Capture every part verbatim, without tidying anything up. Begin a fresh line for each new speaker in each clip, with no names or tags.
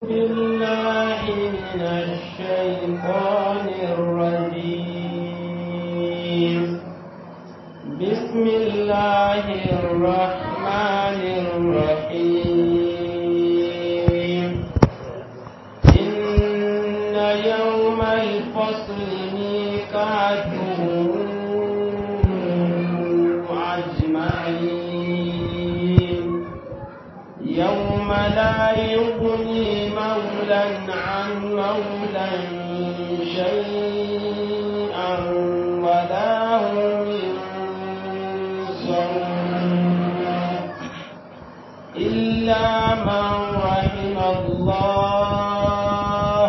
بالله من الشيطان الرجيم. بسم الله الرحمن الرحيم. إن يوم الفصل ميقاتهم أجمعين. يوم لا يغني مولا عن مولا شيئا ولا هم ينصرون إلا من رحم الله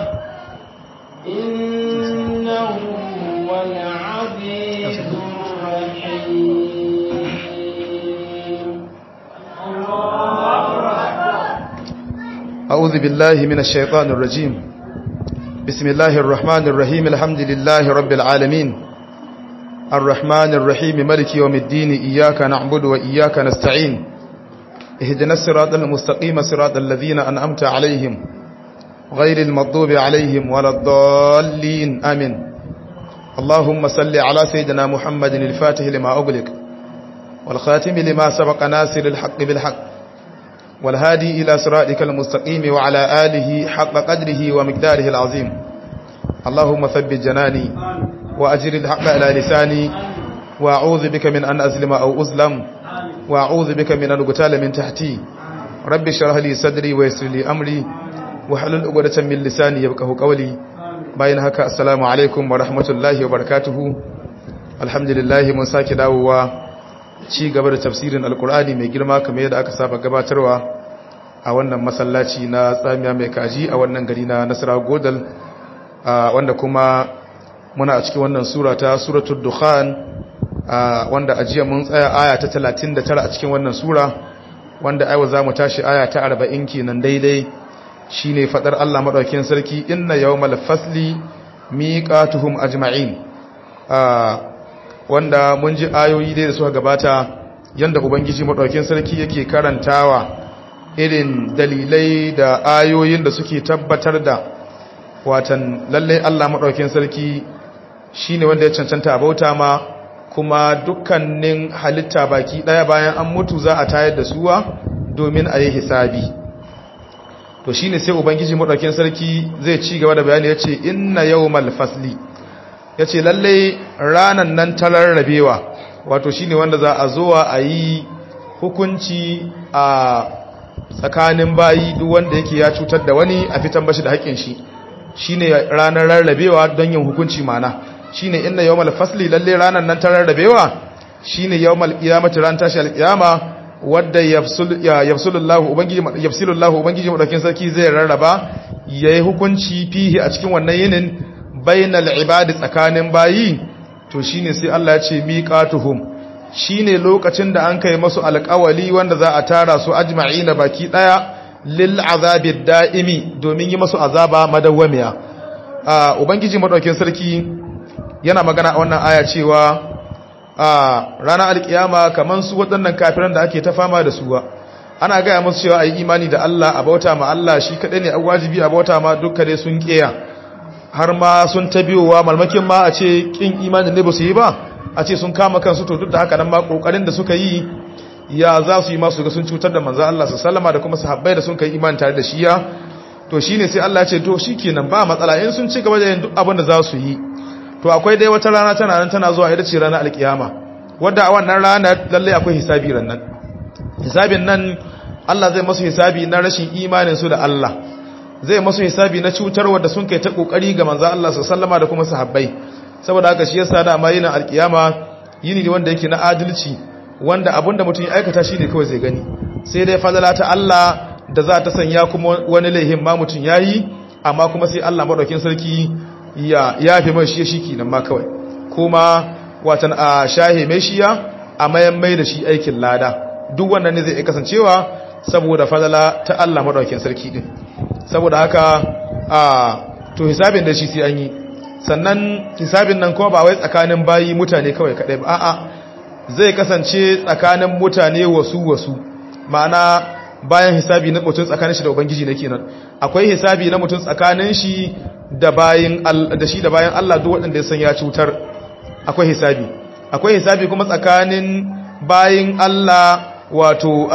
إنه هو العزيز الرحيم.
أعوذ بالله من الشيطان الرجيم. بسم الله الرحمن الرحيم. الحمد لله رب العالمين الرحمن الرحيم مالك يوم الدين. إياك نعبد وإياك نستعين. اهدنا الصراط المستقيم صراط الذين أنعمت عليهم غير المغضوب عليهم ولا الضالين آمين. اللهم صل على سيدنا محمد الفاتح لما أغلق والخاتم لما سبق ناصر الحق بالحق والهادي إلى صراطك المستقيم وعلى آله حق قدره ومقداره العظيم. اللهم ثبت جناني وأجر الحق على لساني وأعوذ بك من أن أظلم أو أظلم وأعوذ بك من أن أقتال من تحتي. رب اشرح لي صدري ويسر لي أمري واحلل عقدة من لساني يفقهوا قولي. bayan haka assalamu alaikum wa rahmatullahi wa barakatuhu. Alhamdulillah mun sake dawowa ci gaba da tafsirin alkur'ani mai girma kamar yadda aka saba gabatarwa a wannan masallaci na tsamiya mai kaji a wannan gari na Nasara Godal, wanda kuma muna a cikin wannan sura ta suratul dukhan, wanda a jiya mun tsaya aya ta talatin da tara a cikin wannan sura, wanda aiwa za mu tashi aya ta arba'in kenan daidai. shine fadar Allah madaukakin sarki inna yawmal fasli miqatuhum ajma'in, wanda mun ji ayoyi dai da suka gabata yanda ubangiji madaukakin sarki yake karantawa irin dalilai da ayoyin da suke tabbatar da watan lalle Allah madaukakin sarki shine wanda ya cancanta a bauta ma, kuma dukkanin halitta baki daya bayan an mutu za a tayar da suwa domin a yi hisabi. To shine sai ubangiji madaukakin sarki zai ci gaba da bayani yace inna yawmal fasli, yace lalle ranan nan ta rarrabewa, wato shine wanda za a zo a yi hukunci a tsakanin bayi, duk wanda yake ya cutar da wani a fitan bashi da haƙin shi, shine ranar rarrabewa don yin hukunci. mana shine inna yawmal fasli, lalle ranan nan ta rarrabewa shine yawmal qiyamati, ran tashi alqiyama, wadda yafsulullahu ubangiji yafsulullahu ubangiji madaukin sarki zai rarraba yayi hukunci fihi a cikin wannan yinin bainal ibadi, tsakanin bayi. To shine sai Allah ya ce miqatuhum, shine lokacin da an kai masu alƙawali wanda za a tara su ajma'ina baki daya lil azabid da'imi, domin yi masu azaba madawwamiya. a ubangiji madaukin sarki yana magana a wannan aya cewa a ranar alkiyama kaman su waɗannan kafiran da ake ta fama da su ba, ana gaya musu cewa a yi imani da Allah, a bauta ma Allah shi kaɗai ne a wajibi a bauta ma, dukka dai sun ƙiya, har ma sun ta biyowa malmakin ma a ce ƙin imani ne ba su yi ba, a ce sun kama kansu. To duk da haka nan ma ƙoƙarin da suka yi ya za su yi masu ga sun cutar da manzan Allah su sallama da kuma sahabbai da sun kai imani tare da shi ya. To shi ne sai Allah ya ce to shi kenan ba matsala in sun ci gaba da yin duk abin da za su yi. To akwai dai wata rana tana nan tana zuwa ita ce ranar alkiyama, wadda a wannan rana lalle akwai hisabi rannan. Hisabin nan Allah zai masu hisabi na rashin imanin su da Allah, zai masu hisabi na cutarwa da sun kai ta kokari ga manzo Allah sallallahu da kuma sahabbai. Saboda haka shi yasa da amayin alkiyama yini ne wanda yake na adalci, wanda abinda mutum ya aikata shine kawai zai gani, sai dai fadala ta Allah da za ta sanya kuma wani laihin ma mutum yayi, amma kuma sai Allah madaukin sarki ya yafe mai shi shiki nan ma kawai, kuma watan a shahe mai shiya a mayan mai da shi aikin lada. Duk wannan ne zai kasancewa saboda fadala ta Allah madaukakin sarki din. Saboda haka a to hisabin da shi sai an yi, sannan hisabin nan kuma ba wai tsakanin bayi mutane kawai kadai ba, a'a zai kasance tsakanin mutane wasu wasu, ma'ana bayan hisabi na mutum tsakanin shi da ubangiji ne kenan akwai hisabi na mutum tsakanin shi da bayin da shi da bayan Allah duk waɗanda ya san ya cutar akwai hisabi akwai hisabi kuma tsakanin bayin Allah wato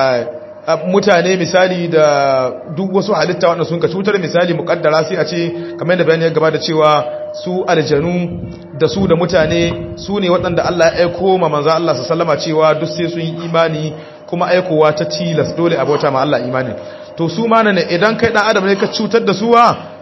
mutane misali da duk wasu halitta wanda sun ka cutar misali mukaddara sai a ce kamar yadda bayani ya gabata cewa su aljanu da su da mutane su ne waɗanda Allah ya aiko ma manzo Allah sallama cewa duk sai sun yi imani kuma aikowa ta tilas dole abota ma Allah imani to su ma ne idan kai dan adam ne ka cutar da su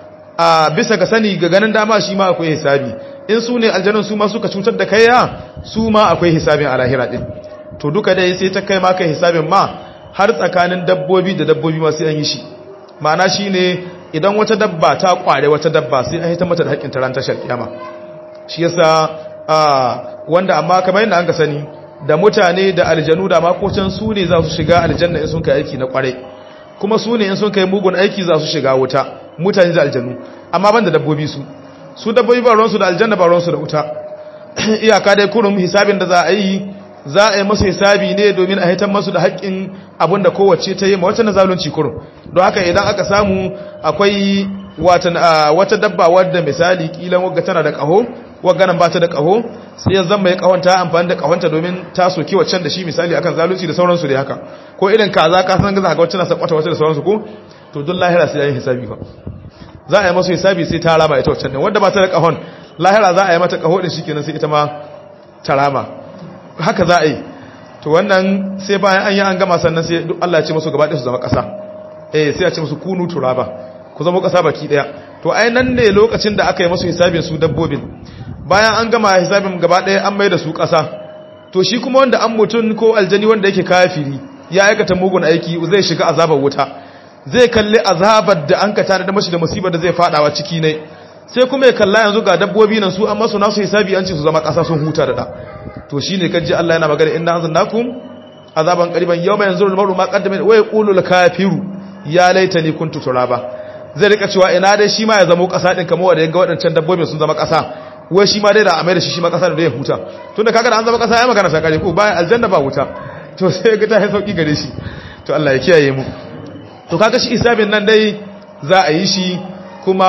a bisa ga sani ga ganin dama shi ma akwai hisabi in su ne aljanun su ma suka cutar da kai ya su ma akwai hisabin a lahira din to duka dai sai ta kai ma kai hisabin ma har tsakanin dabbobi da dabbobi ma sai an yi shi ma'ana shine idan wata dabba ta kware wata dabba sai an hita mata da haƙƙin taran tashar kiyama shi yasa wanda amma kamar yadda an ka sani da mutane da aljanu da makocin su ne za su shiga aljanna in sun kai aiki na kware kuma su ne in sun kai mugun aiki za su shiga wuta mutane da aljanu amma banda dabbobi su su dabbobi ba ruwansu da aljanna ba ruwansu da wuta iyaka dai kurum hisabin da za a yi za a yi masu hisabi ne domin a hitan masu da haƙƙin abinda kowace ta yi ma wata na zalunci kurum don haka idan aka samu akwai wata dabba wadda misali kilan wagga tana da ƙaho wagga nan ba ta da ƙaho sai ya zama ya ƙahon ta amfani da ƙahonta domin ta soki waccan da shi misali akan zalunci da sauransu da haka ko irin kaza ka san gaza haka wacce na sakwata wacce da sauransu ko to duk lahira sai ya yi hisabi fa za a yi masu hisabi sai ta rama ita waccan din wanda ba ta da ƙahon lahira za a yi mata ƙaho din shikenan sai ita ma ta rama haka za a yi to wannan sai bayan an yi an gama sannan sai duk Allah ya ce musu gaba ɗaya su zama ƙasa eh sai ya ce musu kunu turaba ku zama ƙasa baki ɗaya to ai nan ne lokacin da aka yi musu hisabin su dabbobin bayan an gama hisabin gaba ɗaya an mai da su ƙasa to shi kuma wanda an mutun ko aljani wanda yake kafiri ya aikata mugun aiki zai shiga azabar wuta zai kalli azabar da an ka tare da mashi da musibar da zai fadawa ciki ne sai kuma ya kalla yanzu ga dabbobi nan su an masu nasu hisabi an ce su zama ƙasa sun huta da da to shine kaji Allah yana magana inna anzalnakum azaban qariban yawma yanzuru al-mar'u ma qaddama wa yaqulu al-kafiru ya laitani kuntu turaba zai rika cewa ina dai shi ma ya zama ƙasa din kamar wanda yanga wadancan dabbobin sun zama ƙasa wai shi ma dai da amai da shi shi ma ƙasa da ya huta tunda kaga da an zama ƙasa ya magana ta kare ko bayan aljanna ba wuta to sai ga ta yi sauki gare shi to Allah ya kiyaye mu to kaga shi hisabin nan dai za a yi shi kuma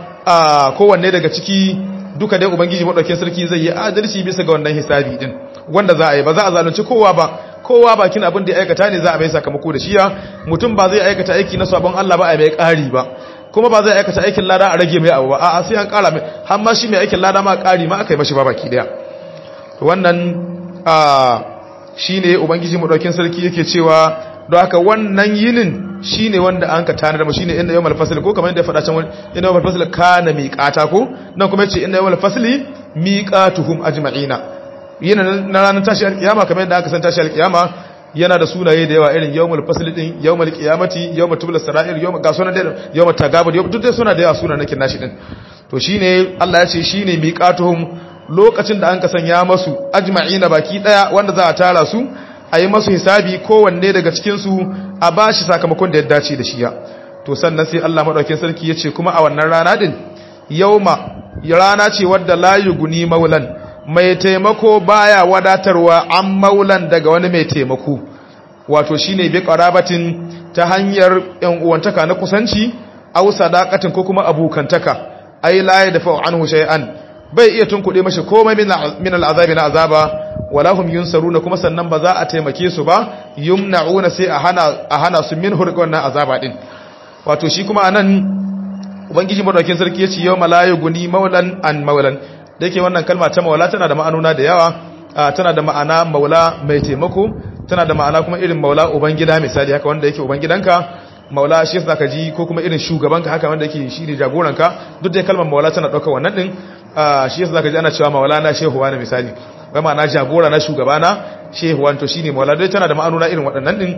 a kowanne daga ciki duka dai ubangiji madaukakin sarki zai yi adalci bisa ga wannan hisabi din wanda za a yi ba za a zalunci kowa ba kowa bakin abin da ya aikata ne za a mai sakamako da shiya mutum ba zai aikata aiki na sabon Allah ba a mai ƙari ba kuma ba zai aikata aikin lada a rage mai abu ba a'a sai an ƙara mai har ma shi mai aikin lada ma ƙari ma aka yi mashi ba baki daya to wannan a shine ubangiji madaukakin sarki yake cewa don haka wannan yinin shine wanda an ka tana da mu shine inna yawmal fasl ko kamar yadda ya faɗa can inna yawmal fasl kana miqata ko nan kuma yace inna yawmal fasli miqatuhum ajma'ina yana na ranar tashi alkiyama kamar yadda aka san tashi alkiyama yana da sunaye da yawa irin yawmal fasl din yawmal qiyamati yawmat tubla sarair yawm ga sunan da yawmat tagabud duk dai suna da yawa sunan nakin nashi din to shine Allah ya ce shine miqatuhum lokacin da an ka sanya masu ajma'ina baki daya wanda za a tara su a yi masu hisabi kowanne daga cikinsu a ba shi sakamakon da ya dace da shiya to sannan sai Allah maɗaukin sarki ya ce kuma a wannan rana ɗin yauma rana ce wadda layu guni maulan mai taimako baya wadatarwa an maulan daga wani mai taimako wato shi ne bi ƙarabatin ta hanyar ‘yan uwantaka na kusanci au sadakatin ko kuma abokantaka ai laye da fa'an hushai'an bai iya tunkuɗe mashi komai min al'azabi na azaba wala hum yunsaruna kuma sannan ba za a taimake su ba yumna'una sai a hana a hana su min hurqa wannan azaba din wato shi kuma anan ubangiji madaukakin sarki yace yawma la yughni maulan an maulan dake wannan kalma ta maula tana da ma'anona da yawa tana da ma'ana maula mai taimako tana da ma'ana kuma irin maula ubangida misali haka wanda yake ubangidanka maula shi yasa ka ji ko kuma irin shugabanka haka wanda yake shi ne jagoranka duk da kalmar maula tana daukar wannan din shi yasa ka ji ana cewa maulana shehu wani misali wai ma'ana jagora na shugabana shehu wanto shine maula dai tana da ma'anona irin waɗannan din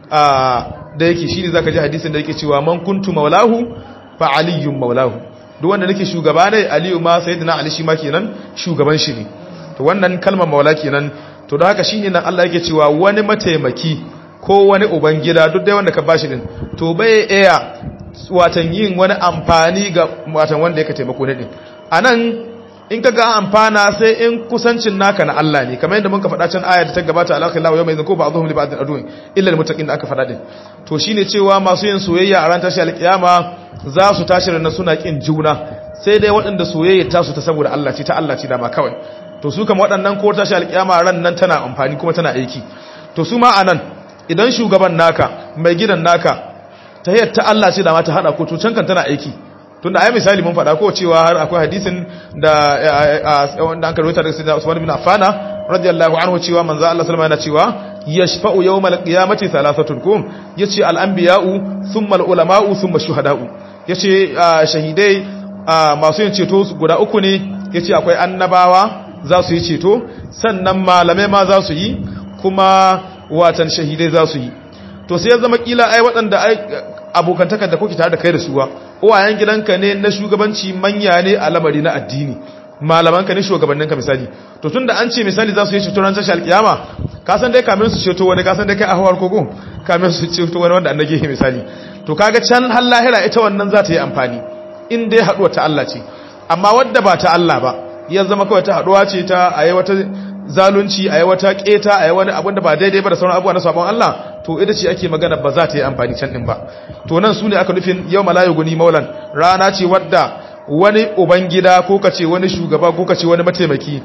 da yake shine zaka ji hadisin da yake cewa man kuntu maulahu fa aliyyun maulahu duk wanda nake shugaba ne aliyu ma sayyidina ali shi ma kenan shugaban shi ne to wannan kalmar maula kenan to da haka shine nan Allah yake cewa wani mataimaki ko wani ubangida duk dai wanda ka bashi din to bai iya watan yin wani amfani ga watan wanda yake taimako ne din anan in kaga an amfana sai in kusancin naka na Allah ne kamar yadda muka faɗa can aya da ta gabata alakhillahu yawma idhin ko ba'dhum li ba'dhin adun illa lil muttaqin da aka faɗa din to shine cewa masu yin soyayya a ran tashi alkiyama za su tashi ran suna kin juna sai dai waɗanda soyayya ta su ta saboda Allah ce ta Allah ce da ma kawai to su kuma waɗannan ko tashi alkiyama ran nan tana amfani kuma tana aiki to su ma anan idan shugaban naka mai gidan naka ta yadda ta Allah ce da ma ta hada ko to can kan tana aiki tunda ai misali mun faɗa ko cewa har akwai hadisin da wanda an karwaita daga sayyidina Usman bin Affan radiyallahu anhu cewa manzo Allah sallallahu alaihi wasallam yana cewa yashfa'u yawmal qiyamati thalathatun kum yace al-anbiya'u thumma al-ulama'u thumma ash-shuhada'u yace shahidai masu yin ceto guda uku ne yace akwai annabawa za su yi ceto sannan malamai ma za su yi kuma watan shahidai za su yi to sai ya zama kila ai waɗanda abokantakar da kuke tare da kai da suwa uwayen gidanka ne na shugabanci manya ne a lamari na addini malamanka ne shugabanninka misali to tunda an ce misali za su yi ceto ran tashi alkiyama ka san dai kamin su ceto wani ka san dai kai ahwar kogo kamin su ceto wani wanda annage misali to kaga can har lahira ita wannan za ta yi amfani in dai haduwa ta Allah ce amma wadda ba ta Allah ba ya zama kawai ta haduwa ce ta ayi wata zalunci ayi wata keta ayi wani abin da ba daidai ba da sauran abubuwa na sabon Allah to ita ce ake magana ba za ta yi amfani can din ba to nan su ne aka nufin yau malayu guni maulan rana ce wadda wani ubangida ko kace wani shugaba ko kace wani mataimaki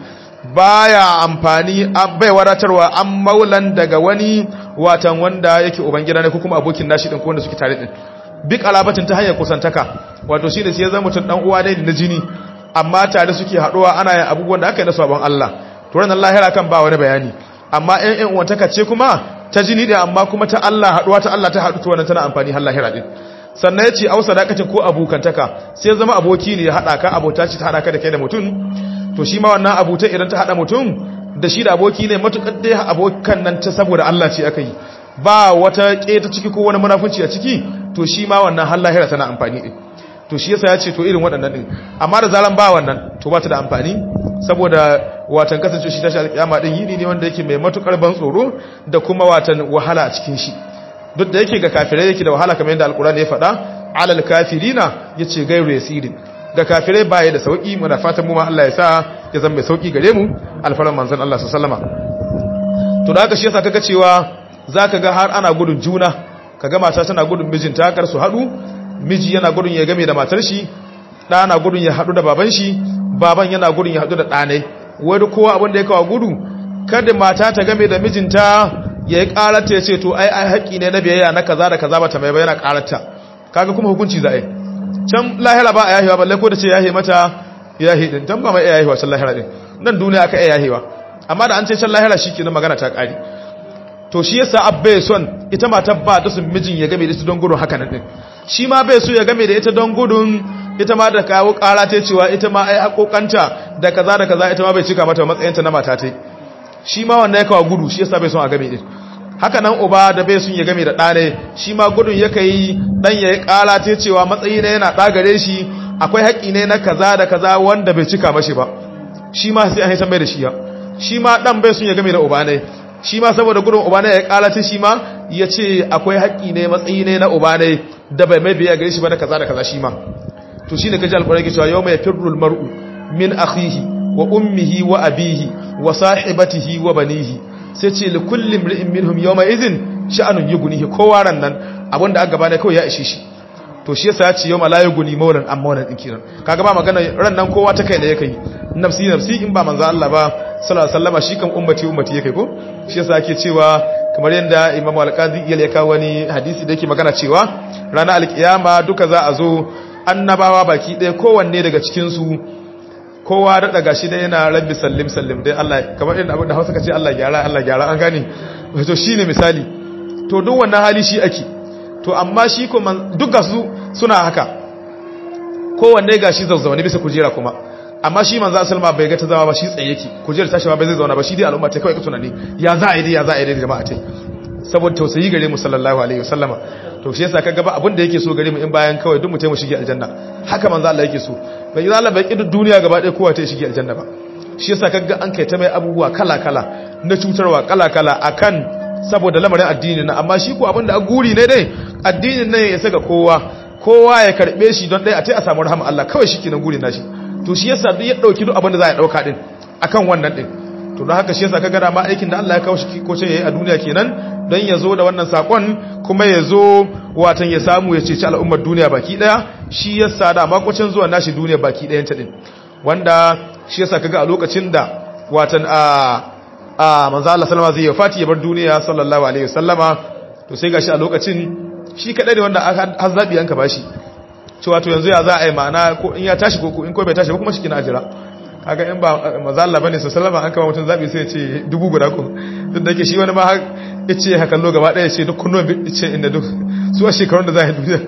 baya amfani bai wadatarwa an maulan daga wani watan wanda yake ubangida ne ko kuma abokin nashi din ko wanda suke tare din bi kalabatin ta hanyar kusantaka wato shi da sai ya zama mutun dan uwa dai na jini amma tare suke haduwa ana yin abubuwan da aka yi na sabon Allah to ran lahira kan ba wani bayani amma ɗan ɗan uwantaka ce kuma ta jini da amma kuma ta Allah haduwa ta Allah ta hadu to wannan tana amfani har lahira din sannan yace au sadaqatin ko abokantaka sai zama aboki ne ya hada ka abota ce ta hada ka da kai da mutum to shi ma wannan abuta idan ta hada mutum da shi da aboki ne matukar dai abokan nan ta saboda Allah ce aka yi ba wata keta ciki ko wani munafunci a ciki to shi ma wannan har lahira tana amfani din to shi yasa yace to irin waɗannan din amma da zaran ba wannan to ba ta da amfani saboda watan kasance shi tashi alƙiyama din yini ne wanda yake mai matukar ban tsoro da kuma watan wahala a cikin shi duk da yake ga kafirai yake da wahala kamar yadda alkurani ya faɗa alal kafirina yace gairu yasirin ga kafirai baya da sauki muna fatan mu ma Allah ya sa ya zama mai sauki gare mu alfaran manzon Allah sallallahu alaihi wasallama to da haka shi yasa kaga cewa zaka ga har ana gudun juna kaga mata tana gudun mijinta kar su hadu miji yana gudun ya game da matar shi da na gudun ya hadu da baban shi baban yana gudun ya hadu da ɗanai wani kowa abin da ya kawo gudu kada mata ta game da mijinta ya yi ƙararta ya ce to ai ai haƙƙi ne na biyayya na kaza da kaza bata mai bayyana ƙararta kaga kuma hukunci za a yi can lahira ba a yahewa balle ko da ce yahe mata yahe din tan ba mai yahewa can lahira din nan duniya aka yahewa amma da an ce can lahira shikenan magana ta ƙari to shi yasa abbe son ita mata ba ta sun mijin ya game da ita don gudun haka nan din shi ma bai so ya game da ita don gudun ita ma da kawo ƙara ta cewa ita ma ai haƙoƙanta da kaza da kaza ita ma bai cika mata matsayinta na mata ta shi ma wanda ya kawo gudu shi yasa bai son a game din haka nan uba da bai son ya game da ɗane shi ma gudun ya kai dan ya yi ƙara ta cewa matsayi ne yana ɗagare shi akwai haƙi ne na kaza da kaza wanda bai cika mashi ba shi ma sai an haisan mai da shi ya shi ma ɗan bai son ya game da uba ne shi ma saboda gudun uba ne ya ƙara ta shi ma ya ce akwai haƙi ne matsayi ne na uba ne da bai mai biya gare shi ba da kaza da kaza shi ma to shine kaji alƙur'ani ke cewa yawma yafirru almar'u min akhihi wa ummihi wa abihi wa sahibatihi wa banihi sai ce li kulli imri'in minhum yawma idhin sha'anun yughnihi kowa ran nan abinda aka gaba ne kawai ya ishe shi to shi yasa ya ce yawma la yughni maulan amma wannan din kiran kaga ba magana ran nan kowa ta kai da yake nafsi nafsi in ba manzo Allah ba sallallahu alaihi wasallama shi kan ummati ummati yake ko shi yasa ake cewa kamar yanda Imam Al-Qadi ya kawo wani hadisi da yake magana cewa ranar alkiyama duka za a zo annabawa baki ɗaya kowanne daga cikin su kowa da daga shi dai yana rabbi sallim sallim dai Allah kamar irin abin da Hausa kace Allah gyara Allah gyara an gane to shine misali to duk wannan hali shi ake to amma shi kuma duka su suna haka kowanne gashi zazzaune bisa kujera kuma amma shi manzo sallama bai ga ta zama ba shi tsaye yake kujera tashi ba bai zai zauna ba shi dai al'umma ta kawai ka tunani ya za a yi dai ya za a yi dai jama'a tai saboda tausayi gare mu sallallahu alaihi wasallama to shi yasa kaga ba abin da yake so gare mu in bayan kawai duk mu tai mu shige aljanna haka manzo Allah yake so bai yi Allah bai kidu duniya gaba ɗaya kowa ta shige aljanna ba shi yasa kaga an kai ta mai abubuwa kala kala na cutarwa kala kala akan saboda lamarin addini na amma shi ko abin da a guri ne dai addinin nan ya saka kowa kowa ya karbe shi don dai a tai a samu rahama Allah kawai shikenan guri na shi to shi yasa duk ya dauki duk abin da za ya dauka din akan wannan din to don haka shi yasa kaga da ma aikin da Allah ya kawo shi ko ce yayi a duniya kenan don ya zo da wannan sakon kuma ya zo watan ya samu ya ceci al'ummar duniya baki daya shi yasa da makocin zuwa nashi duniya baki dayan ta din wanda shi yasa kaga a lokacin da watan a a manzo Allah sallama zai wafati ya bar duniya sallallahu alaihi wasallama to sai gashi a lokacin shi kadai ne wanda har zabi yanka bashi cewa to yanzu ya za a yi ma'ana ko in ya tashi ko in ko bai tashi ba kuma shi kina ajira kaga in ba manzo Allah bane sallallahu alaihi an kama mutun zabi sai ya ce dubu guda ko duk da yake shi wani ma yace haka lo gaba daya ce duk kunnon yace inda duk su a shekarun da za a duniya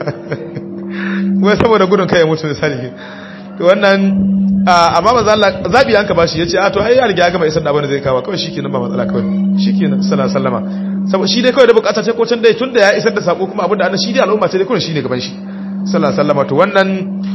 wai saboda gudun kai ya mutu misali to wannan amma manzo Allah zabi yanka bashi yace a to ai ya riga ya gama isar da abin da zai kawo kawai shikenan ba matsala kawai shikenan sallallahu alaihi wasallama saboda shi dai kawai da bukata ce ko can dai tunda ya isar da sako kuma abin da annabi shi dai al'umma ce dai kullun shine gaban shi sallallahu alaihi wasallama to wannan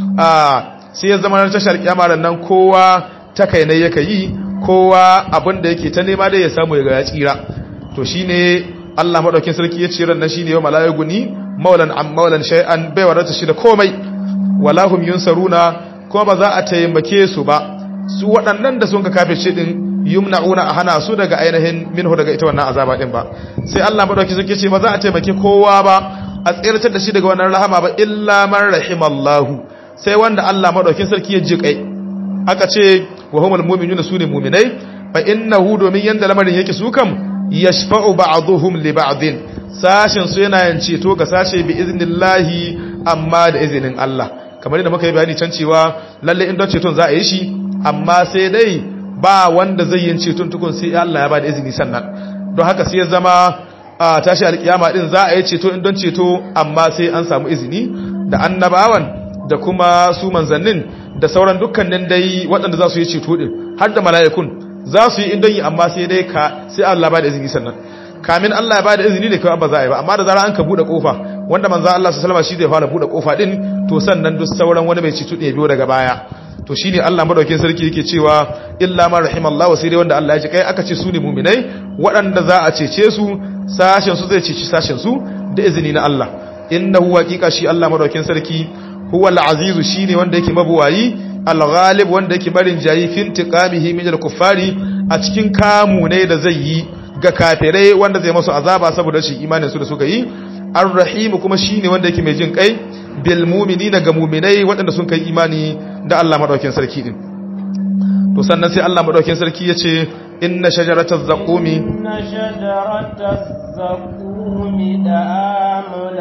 sai ya zama ran tashar kiyama nan kowa ta kai ne yake yi kowa abin da yake ta nema dai ya samu ya ga ya tsira to shine Allah madaukin sarki ya ce ran nan shine yau malaikuni maulan am maulan shay'an bai wadata shi da komai walahum yunsaruna kuma ba za a taimake su ba su waɗannan da sun ka kafirce din yumna'una a hana su daga ainihin minhu daga ita wannan azaba din ba sai Allah madauki suke ce ba za a taimake kowa ba a tsirtar da shi daga wannan rahama ba illa man rahimallahu sai wanda Allah madaukin sarki ya jikai aka ce wa humul mu'minuna sune mu'minai fa innahu domin yanda lamarin yake su kam yashfa'u ba'dhum li ba'din sashin su yana yin ceto ga sashe bi iznillahi amma da izinin Allah kamar yadda muka yi bayani can cewa lalle in don ceton za a yi shi amma sai dai ba wanda zai yin ceton tukun sai Allah ya ba da izini sannan don haka sai ya zama a tashi alkiyama din za a yi ceto in don ceto amma sai an samu izini da annabawan da kuma su manzannin da sauran dukkanin dai waɗanda za su yi ceto din har da mala'ikun za su yi in don yi amma sai dai ka sai Allah ba da izini sannan kamin Allah ya ba da izini da kawai ba za a yi ba amma da zara an ka buɗe kofa wanda manzo Allah sallallahu alaihi wasallam shi zai fara buɗe kofa din to sannan duk sauran wani mai ceto ne biyo daga baya to shine Allah madaukakin sarki yake cewa illa man rahimallahu sai dai wanda Allah ya ji kai aka ce su ne mu'minai waɗanda za a cece su sashen su zai ceci sashen su da izini na Allah innahu haqiqa shi Allah madaukakin sarki huwal azizu shine wanda yake mabuwayi al-ghalib wanda yake barin jayi fin tiqamihi min al-kuffari a cikin kamu ne da zai yi ga kafirai wanda zai masu azaba saboda shi imanin su da suka yi ar-rahim kuma shine wanda yake mai jin kai bil mu'minina ga mu'minai waɗanda sun kai imani da Allah madaukakin sarki din to sannan sai Allah madaukakin sarki yace inna shajarataz zaqumi
inna shajarataz zaqumi da'amul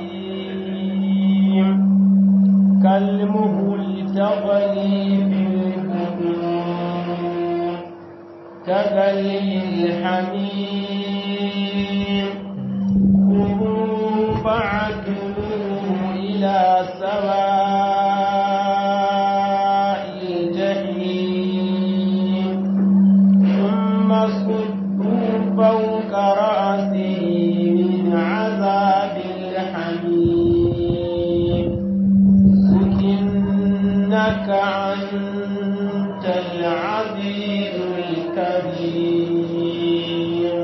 athim kalmuhul taghli fil butun kadhalil hamim فاعدلوه إلى سواء الجحيم ثم صدوا فوق رأسه من عذاب الحميم إنك أنت العزيز الكريم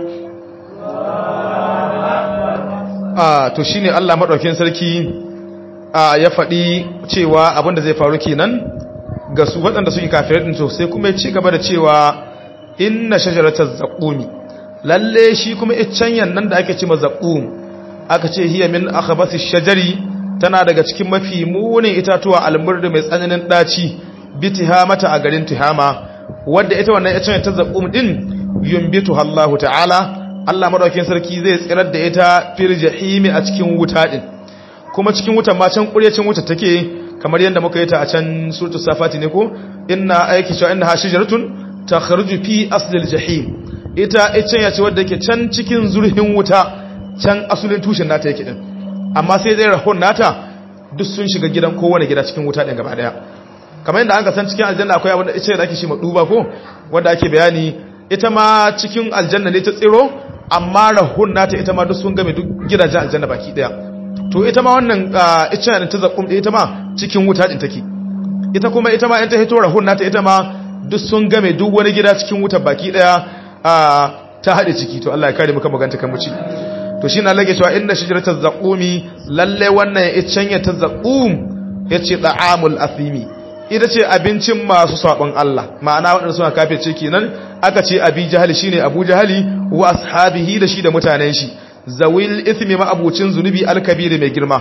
a to shine Allah madaukakin sarki a ya faɗi cewa abinda zai faru kenan ga su waɗanda suke kafirai din to sai kuma ya ci gaba da cewa inna shajarataz zaqumi lalle shi kuma iccenyan nan da ake cewa zaqum aka ce hiya min akhbasi shajari tana daga cikin mafi munin itatuwa almurd mai tsananin daci bitihamata a garin tihama wanda ita wannan iccenyan ta zaqum din yumbitu Allahu ta'ala Allah madaukakin sarki zai tsirar da ita fil jahimi a cikin wuta din kuma cikin wutan ma can kuryacin wuta take kamar yanda muka yi ta a can suratul safati ne ko inna aiki sha inna hashijaratun takhruju fi aslil jahim ita icen yace wanda yake can cikin zurhin wuta can asulin tushen nata yake din amma sai dai rahon nata duk sun shiga gidan kowane gida cikin wuta din gaba daya kamar yanda an ka san cikin aljanna akwai abin da icen da ake shi maduba ko wanda ake bayani ita ma cikin aljanna ne ta tsiro amma rahun nata ita ma duk sun game duk gidajen aljanna baki daya to ita ma wannan icen da ta zakum da ita ma cikin wuta din take ita kuma ita ma in ta hito rahun nata ita ma duk sun game duk wani gida cikin wuta baki daya ta hade ciki to Allah ya kare mu kan maganta kan muci to shi na lage cewa inna shajaratal zaqumi lalle wannan icen ya ta zaqum yace da'amul athimi ita ce abincin masu sabon Allah ma'ana waɗanda suna kafirce kenan aka ce abi jahali shine abu jahali wa ashabihi da shi da mutanen shi zawil ithmi ma abucin zunubi alkabiri mai girma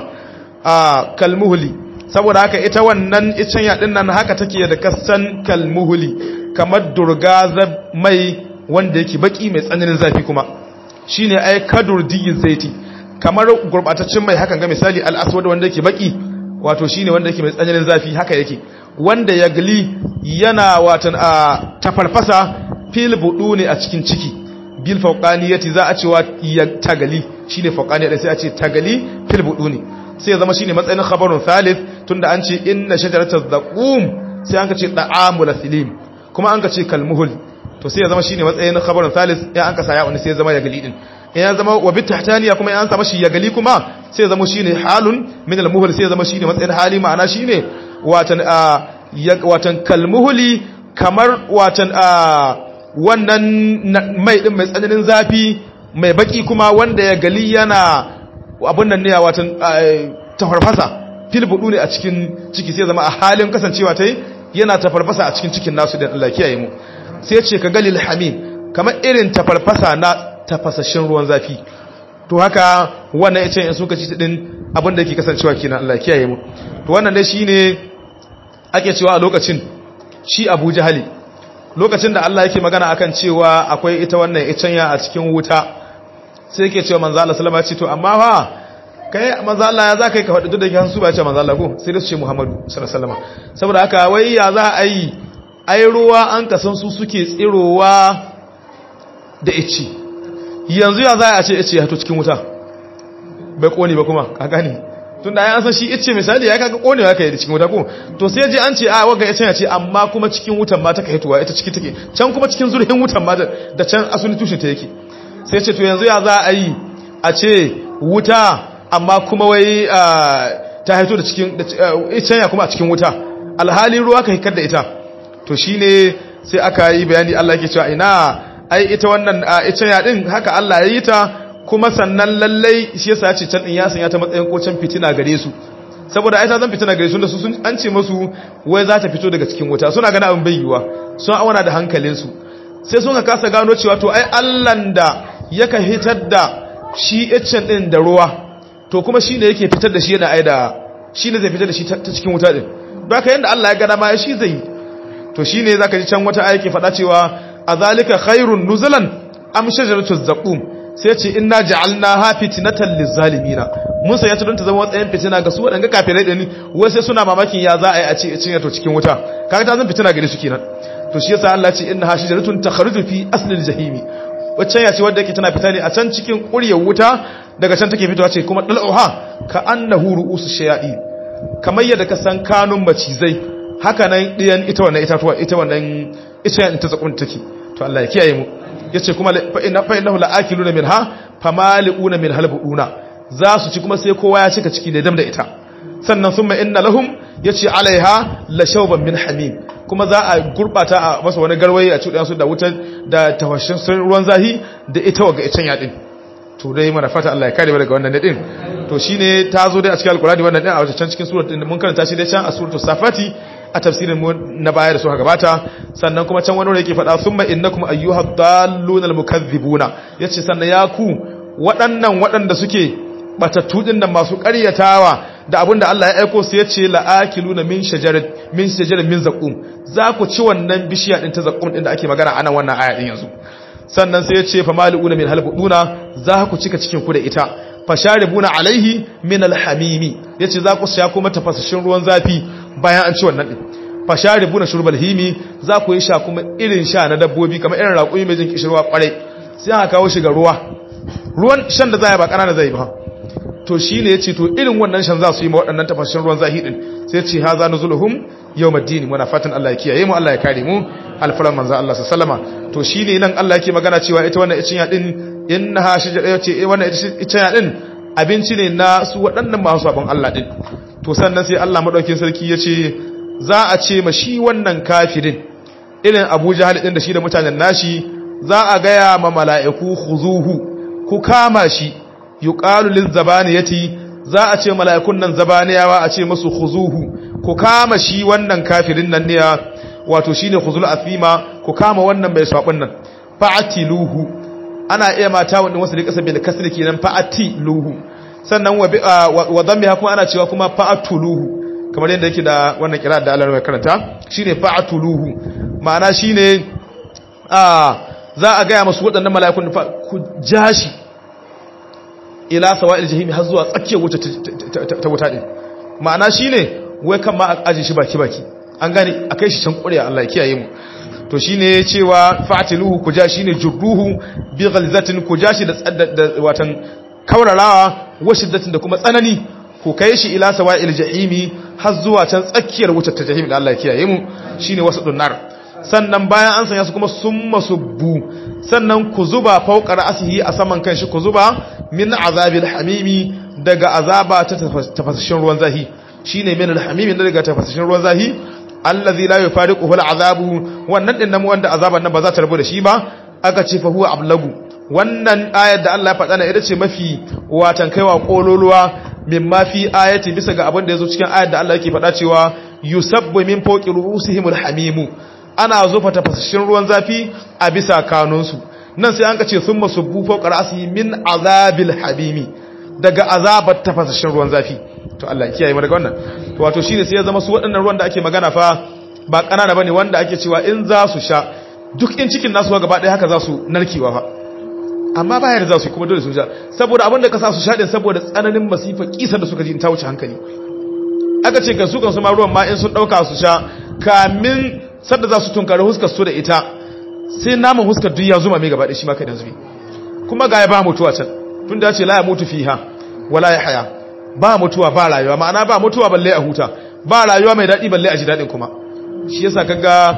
a kalmuhli saboda haka ita wannan icen yadin nan haka take da kasan kalmuhli kamar durgaza mai wanda yake baki mai tsananin zafi kuma shine ai kadur diyin zaiti kamar gurbataccen mai hakan ga misali al-aswad wanda yake baki wato shine wanda yake mai tsananin zafi haka yake wanda ya gali yana watan a tafarfasa fil budu ne a cikin ciki bil fawqaniyati za a cewa ya tagali shine fawqaniya sai a ce tagali fil budu ne sai ya zama shine matsayin khabarun thalith tunda an ce inna shajarataz zaqum sai an ka ce ta'amul thilim kuma an ka ce kalmuhul to sai ya zama shine matsayin khabarun thalith ya an ka saya wani sai ya zama ya gali din ya zama wa bit tahtaniya kuma ya an samu shi ya gali kuma sai ya zama shine halun min al-muhul sai ya zama shine matsayin hali ma'ana shine watan a watan kalmuhuli kamar watan a wannan mai din mai tsananin zafi mai baki kuma wanda ya gali yana abun nan ne watan tafarfasa fil budu ne a cikin ciki sai ya zama a halin kasancewa tai yana tafarfasa a cikin cikin nasu da Allah kiyaye mu sai ya ce ka galil hamim kamar irin tafarfasa na tafasashin ruwan zafi to haka wannan ya ce in suka ci din abin da yake kasancewa kenan Allah kiyaye mu to wannan dai shine ake cewa a lokacin shi Abu Jahali lokacin da Allah yake magana akan cewa akwai ita wannan icenya a cikin wuta sai yake cewa manzo Allah sallallahu alaihi wasallam ce to amma fa kai manzo Allah ya zaka yi ka faɗi duk da kan su ba ce manzo Allah ko sai da su ce Muhammadu sallallahu alaihi wasallam saboda haka wai ya za a yi ai ruwa an kasan su suke tsirowa da ici yanzu ya za a ce ice ya to cikin wuta bai kone ba kuma ka gani tun da ya an san shi ice misali ya kaga konewa kai da cikin wuta ko to sai je an ce a waga ice ya ce amma kuma cikin wutan ma ta kai tuwa ita ciki take can kuma cikin zurfin wutan ma da can asuli tushe ta yake sai ce to yanzu ya za a yi a ce wuta amma kuma wai ta haito da cikin ice ya kuma a cikin wuta alhali ruwa ka hikar da ita to shine sai aka yi bayani Allah yake cewa ina ai ita wannan ita ya din haka Allah ya yi ta kuma sannan lallai shi yasa ce can din ya sanya ta matsayin kocin fitina gare su saboda ai ta zan fitina gare su da su sun an ce musu wai za ta fito daga cikin wuta suna gana abin bayyuwa sun auna da hankalin su sai sun ka kasa gano cewa to ai Allahn da yaka hitar da shi iccen din da ruwa to kuma shine yake fitar da shi yana aida shine zai fitar da shi ta cikin wuta din don haka yanda Allah ya gana ma shi zai to shine zaka ji can wata ayake faɗa cewa azalika khairun nuzulan am shajaratuz zaqum sai ce inna ja'alnaha fitnatan lizalimina musa ya tudunta zama watsayin fitina ga su wadanga kafirai da ni wai sai suna mamakin ya za a yi a ce cin yato cikin wuta kaga ta zan fitina gare su kenan to shi yasa Allah ce innaha shajaratun takhruju fi aslil jahimi wacce ya ce wanda yake tana fita ne a can cikin ƙuryar wuta daga can take fitowa ce kuma dal'uha ka annahu ru'usu shayadi kamar yadda ka san kanun macizai haka nan diyan ita wannan itatuwa ita wannan ita ta zakun take to Allah ya kiyaye mu yace kuma fa inna fa innahu la'akiluna minha famali'una min halbuduna za su ci kuma sai kowa ya cika ciki da dam da ita sannan summa inna lahum yace alaiha la shawban min hamim kuma za a gurbata a masa wani garwaye a cuɗa su da wutar da tawashin ruwan zahi da ita waga icen yadin to dai mana fata Allah ya kare mu daga wannan din to shine ta zo dai a cikin alkurani wannan din a wajen cikin surat din mun karanta shi dai can a suratul safati a tafsirin mu na baya da suka gabata sannan kuma can wani yake faɗa summa innakum ayyuhad dallun almukaththibuna yace sannan ya ku waɗannan waɗanda suke batattu din nan masu ƙaryatawa da abinda Allah ya aiko su yace la'akiluna min shajarat min shajarin min zaqum za ku ci wannan bishiya din ta zaqum din da ake magana anan wannan aya din yanzu sannan sai yace famali'una min halbuduna za ku cika cikin ku da ita fasharibuna alaihi min alhamimi yace za ku sha kuma tafasashin ruwan zafi bayan an ci wannan din fasharibuna shurbal himi za ku yi sha kuma irin sha na dabbobi kamar irin raƙumi mai jin kishirwa kwarai sai aka kawo shi ga ruwa ruwan shan da zai ba kanana zai ba to shine yace to irin wannan shan za su yi ma waɗannan tafasashin ruwan zahi din sai yace haza nuzuluhum yawmaddin muna fatan Allah ya kiyaye mu Allah ya kare mu alfaran manzo Allah sallama to shine nan Allah yake magana cewa ita wannan icinya din innaha shajara ce wannan icinya din abinci ne na su waɗannan masu sabon Allah din to sannan sai Allah madaukakin sarki yace za a ce ma shi wannan kafirin irin Abu Jahal din da shi da mutanen nashi za a ga ya ma mala'iku khuzuhu ku kama shi yuqalu lizabaniyati za a ce mala'ikun nan zabaniyawa a ce musu khuzuhu ku kama shi wannan kafirin nan ne wato shine khuzul athima ku kama wannan mai sabon nan fa'atiluhu ana iya mata wannan wasu da kasa bil kasri kenan fa'atiluhu sannan wa dhammiha kuma ana cewa kuma fa'atuluhu kamar yadda yake da wannan kira da Allah ya karanta shine fa'atuluhu ma'ana shine a za a ga masu waɗannan mala'ikun ku jashi ila sawa'il jahimi har zuwa tsakiyar wuta ta wuta din ma'ana shine wai kan ma a aje shi baki baki an gane akai shi can ƙuriya Allah ya kiyaye mu to shine cewa fa'tiluhu ku ja shine jurruhu bi ghalizatin ku ja shi da watan kaurarawa wa shiddatin da kuma tsanani ku kai shi ila sawa'il jahimi har zuwa can tsakiyar wutar ta jahimi da Allah ya kiyaye mu shine wasadun nar sannan bayan an sanya su kuma summa subbu sannan ku zuba fawqa ra'sihi a saman kanshi ku zuba min azabil hamimi daga azaba ta tafasashin ruwan zahi shine min alhamimi daga tafasashin ruwan zahi allazi la yufariquhu al'azabu wannan din nan wanda azaban nan ba za ta rabu da shi ba aka ce fa huwa ablagu wannan ayar da Allah ya faɗa na ita ce mafi watan kaiwa kololuwa mimma fi ayati bisa ga abin da yazo cikin ayar da Allah yake faɗa cewa yusabbu min fawqi ru'usihimul hamimu ana zufa tafasashin ruwan zafi a bisa kanunsu nan sai an ka ce summa subbu fawqa ra'sihi min azabil habimi daga azabar tafasashin ruwan zafi to Allah ya kiyaye mu daga wannan to wato shine sai ya zama su waɗannan ruwan da ake magana fa ba kanana bane wanda ake cewa in za su sha duk in cikin nasu gaba ɗaya haka za su narkewa fa amma bayar za su kuma dole su sha saboda abin da ka sa su sha din saboda tsananin masifa kisar da suka ji in ta wuce hankali aka ce ga su kan su ma ruwan ma in sun dauka su sha kamin sadda za su tunkari huskar su da ita sai naman huskar duk ya zuma mai gaba ɗaya shi ma kai da zubi kuma ga ya ba mutuwa can tunda ya ce la ya mutu fiha wala ya haya ba mutuwa ba rayuwa ma'ana ba mutuwa balle a huta ba rayuwa mai daɗi balle a ji daɗin kuma shi yasa kaga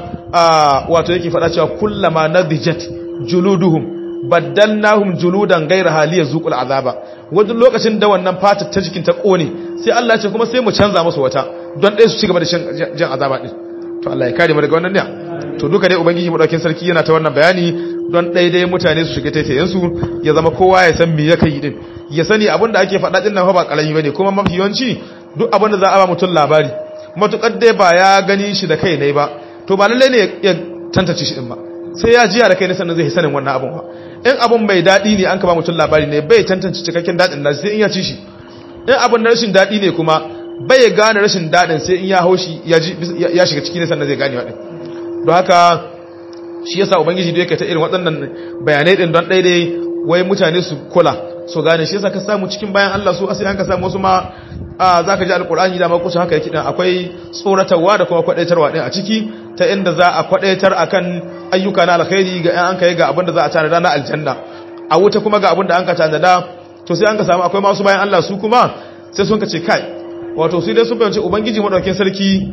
wato yake faɗa cewa kullama nadijat juluduhum baddalnahum juludan ghayra haliya zuqul azaba wajen lokacin da wannan fatar ta jikin ta kone sai Allah ya ce kuma sai mu canza musu wata don ɗaya su ci gaba da shan jan azaba din to Allah ya kare mu daga wannan ne to duka dai ubangiji mu daukin sarki yana ta wannan bayani don daidai mutane su shiga taitayen su ya zama kowa ya san me yake yi din ya sani abinda ake faɗa din nan fa ba karami bane kuma mafi yawanci duk abinda za a ba mutum labari matukar dai ba ya gani shi da kai ne ba to ba lalle ne ya tantance shi din ba sai ya jiya da kai ne sannan zai sanin wannan abun ba in abun mai dadi ne an ka ba mutum labari ne bai tantance cikakken dadin nan sai in ya ci shi in abun rashin dadi ne kuma bai gane rashin dadin sai in ya haushi ya shiga ciki ne sannan zai gane wadin don haka shi yasa ubangiji da yake ta irin waɗannan bayanai din don daidai wai mutane su kula so gane shi yasa ka samu cikin bayan Allah su asali an ka samu wasu ma zaka ji alqur'ani da ma kusa haka yake dan akwai tsoratarwa da kuma kwadaitarwa din a ciki ta inda za a kwadaitar akan ayyuka na alkhairi ga an kai ga abin da za a tanada na aljanna a wuta kuma ga abin da an ka tanada to sai an ka samu akwai masu bayan Allah su kuma sai sun ka ce kai wato su dai sun bayyana ubangiji madaukakin sarki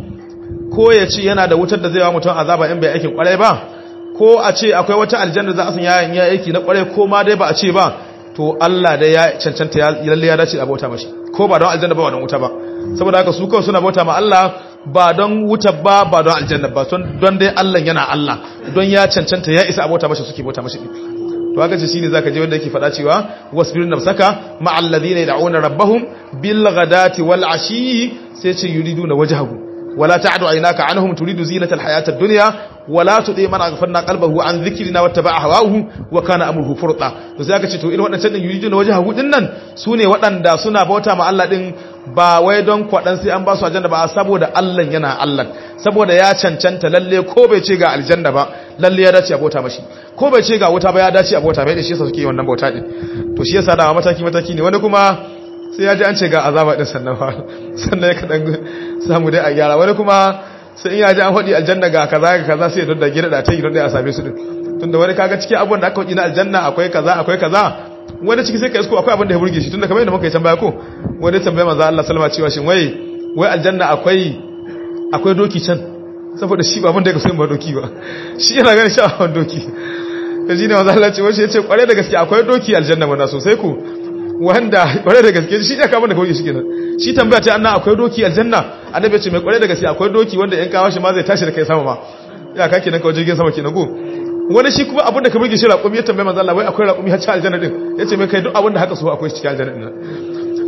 ko ya ce yana da wutar da zai wa mutum azaba in bai aikin kwarai ba ko a ce akwai wata aljanna za a san yayin ya aiki na kwarai ko ma dai ba a ce ba to Allah dai ya cancanta ya lalle ya dace a bauta mashi ko ba don aljanna ba ba don wuta ba saboda haka su kawai suna bauta ma Allah ba don wuta ba ba don aljanna ba don dai Allah yana Allah don ya cancanta ya isa a bauta mashi suke bauta mashi to haka ce shine zaka je wanda yake faɗa cewa wasbir nafsaka ma'al ladina yad'una rabbahum bil ghadati wal ashi sai ce yuriduna wajhahu ولا تعد عيناك عنهم تريد زينة الحياة الدنيا ولا تطيع من أغفلنا قلبه عن ذكرنا واتبع هواه وكان أمره فرطا to sai aka ce to irin waɗannan din yuriduna wajhahu din nan sune waɗanda suna bauta ma Allah din ba wai don kwadan sai an ba su aljanna ba saboda Allah yana Allah saboda ya cancanta lalle ko bai ce ga aljanna ba lalle ya dace a bauta mashi ko bai ce ga wuta ba ya dace a bauta mai da shi yasa suke wannan bauta din to shi yasa da mataki mataki ne wani kuma sai ya ji an ce ga azaba din sannan fa sannan ya kadan samu dai a gyara wani kuma sai in ya ji an faɗi aljanna ga kaza ga kaza sai ya dodda gida da ta yi don dai a same su din tunda wani kaga cikin abubuwan da aka faɗi na aljanna akwai kaza akwai kaza wani ciki sai ka isko akwai abin da ya burge shi tunda kamar yadda muka yi tambaya ko wani tambaya manzo Allah sallama cewa shin wai wai aljanna akwai akwai doki can saboda shi ba abin da ya kaso ba doki ba shi yana ganin sha'awan doki kaji ne manzo Allah ce wai ya ce kware da gaske akwai doki aljanna mana sosai ko wanda kware da gaske shi ne kamar da kawai shi kenan shi tambaya ta annan akwai doki aljanna annabi ya ce mai kware da gaske akwai doki wanda in kawo shi ma zai tashi da kai sama ma ya ka kenan kawai jirgin sama kenan go wani shi kuma abin da ka burge shi raƙumi ya tambaye manzo Allah wai akwai raƙumi har cikin aljanna din yace mai kai duk abin da haka so akwai cikin aljanna din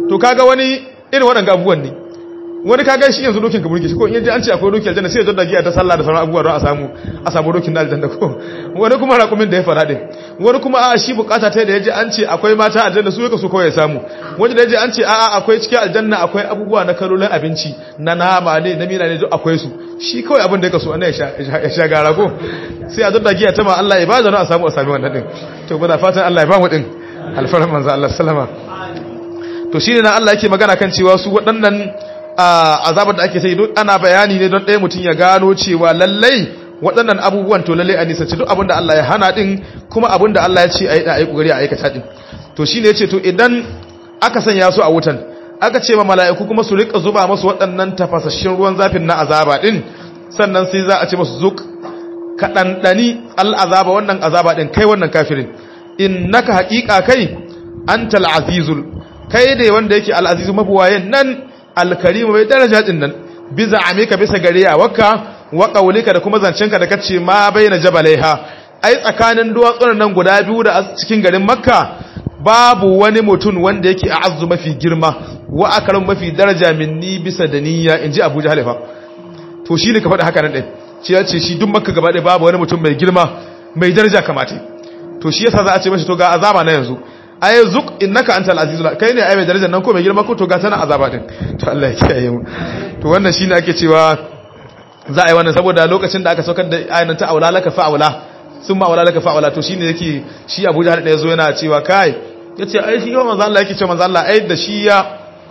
to kaga wani irin waɗannan abubuwan ne wani kaga shi yanzu dokin ka burge shi ko in yaji an ce akwai dokin aljanna sai ya dodda giya ta sallah da sauran abubuwa don a samu a samu dokin na aljanna ko wani kuma raƙumin da ya fara din wani kuma a shi bukata ta da yaji an ce akwai mata aljanna su yake so kawai ya samu wani da yaji an ce a'a akwai cikin aljanna akwai abubuwa na kalolin abinci na nama ne na mina ne duk akwai su shi kawai abin da yake so ana ya sha gara ko sai a dodda giya ta ma Allah ya ba da a samu a sami wannan din to muna fatan Allah ya ba mu din alfaran manzo Allah sallama to shine na Allah yake magana kan cewa su waɗannan azabar da ake sai duk ana bayani ne don ɗaya mutum ya gano cewa lallai waɗannan abubuwan to lallai a nisanci duk abin da Allah ya hana din kuma abin da Allah ya ce a yi ɗaya ƙoƙari a aikata din to shine ya ce to idan aka sanya su a wutan aka ce ma mala'iku kuma su riƙa zuba masu waɗannan tafasashin ruwan zafin na azaba din sannan sai za a ce masu zuk ka ɗanɗani al'azaba wannan azaba din kai wannan kafirin innaka haƙiƙa kai antal azizul kai ne wanda yake al'azizu mabuwayen nan alkarimu mai daraja din nan biza amika bisa gare ya waka wa qaulika da kuma zancenka da kace ma baina jabalaiha ai tsakanin duwatsun nan guda biyu da cikin garin makka babu wani mutum wanda yake a'azzu mafi girma wa akram mafi daraja minni bisa da niyya inji Abu Jahl fa to shi ne ka faɗi haka nan din shi ya ce shi duk makka gaba ɗaya babu wani mutum mai girma mai daraja kamata to shi yasa za a ce mashi to ga azaba na yanzu ay zuk innaka antal azizul kai ne ai mai darajar nan ko mai girma ko to ga tana azaba din to Allah ya kiyaye mu to wannan shine ake cewa za a yi wannan saboda lokacin da aka saukar da ayatin ta aula laka fa'ula summa aula laka fa'ula to shine yake shi Abu Jahl da yazo yana cewa kai yace ai shi manzo Allah yake cewa manzo Allah ai da shi ya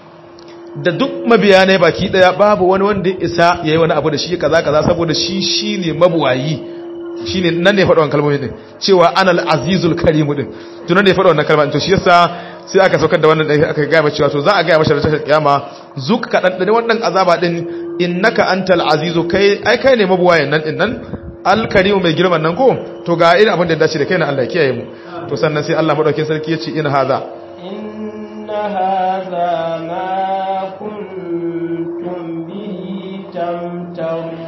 da duk mabiyanai baki daya babu wani wanda isa yayi wani abu da shi kaza kaza saboda shi shine mabuwayi shine nan ne faɗa wannan kalmomin din cewa anal azizul karim din to nan ne faɗa wannan kalmomin to shi yasa sai aka saukar da wannan dai aka ga mai cewa to za a ga masa da kiyama zuk ka dan dane wannan azaba din innaka antal azizu kai ai kai ne mabuwayen nan din nan al karim mai girman nan ko to ga irin abin da ya dace da kai na Allah kiyaye mu to sannan sai Allah madaukakin sarki yace in haza
inna hadha ma kuntum bihi tamtarun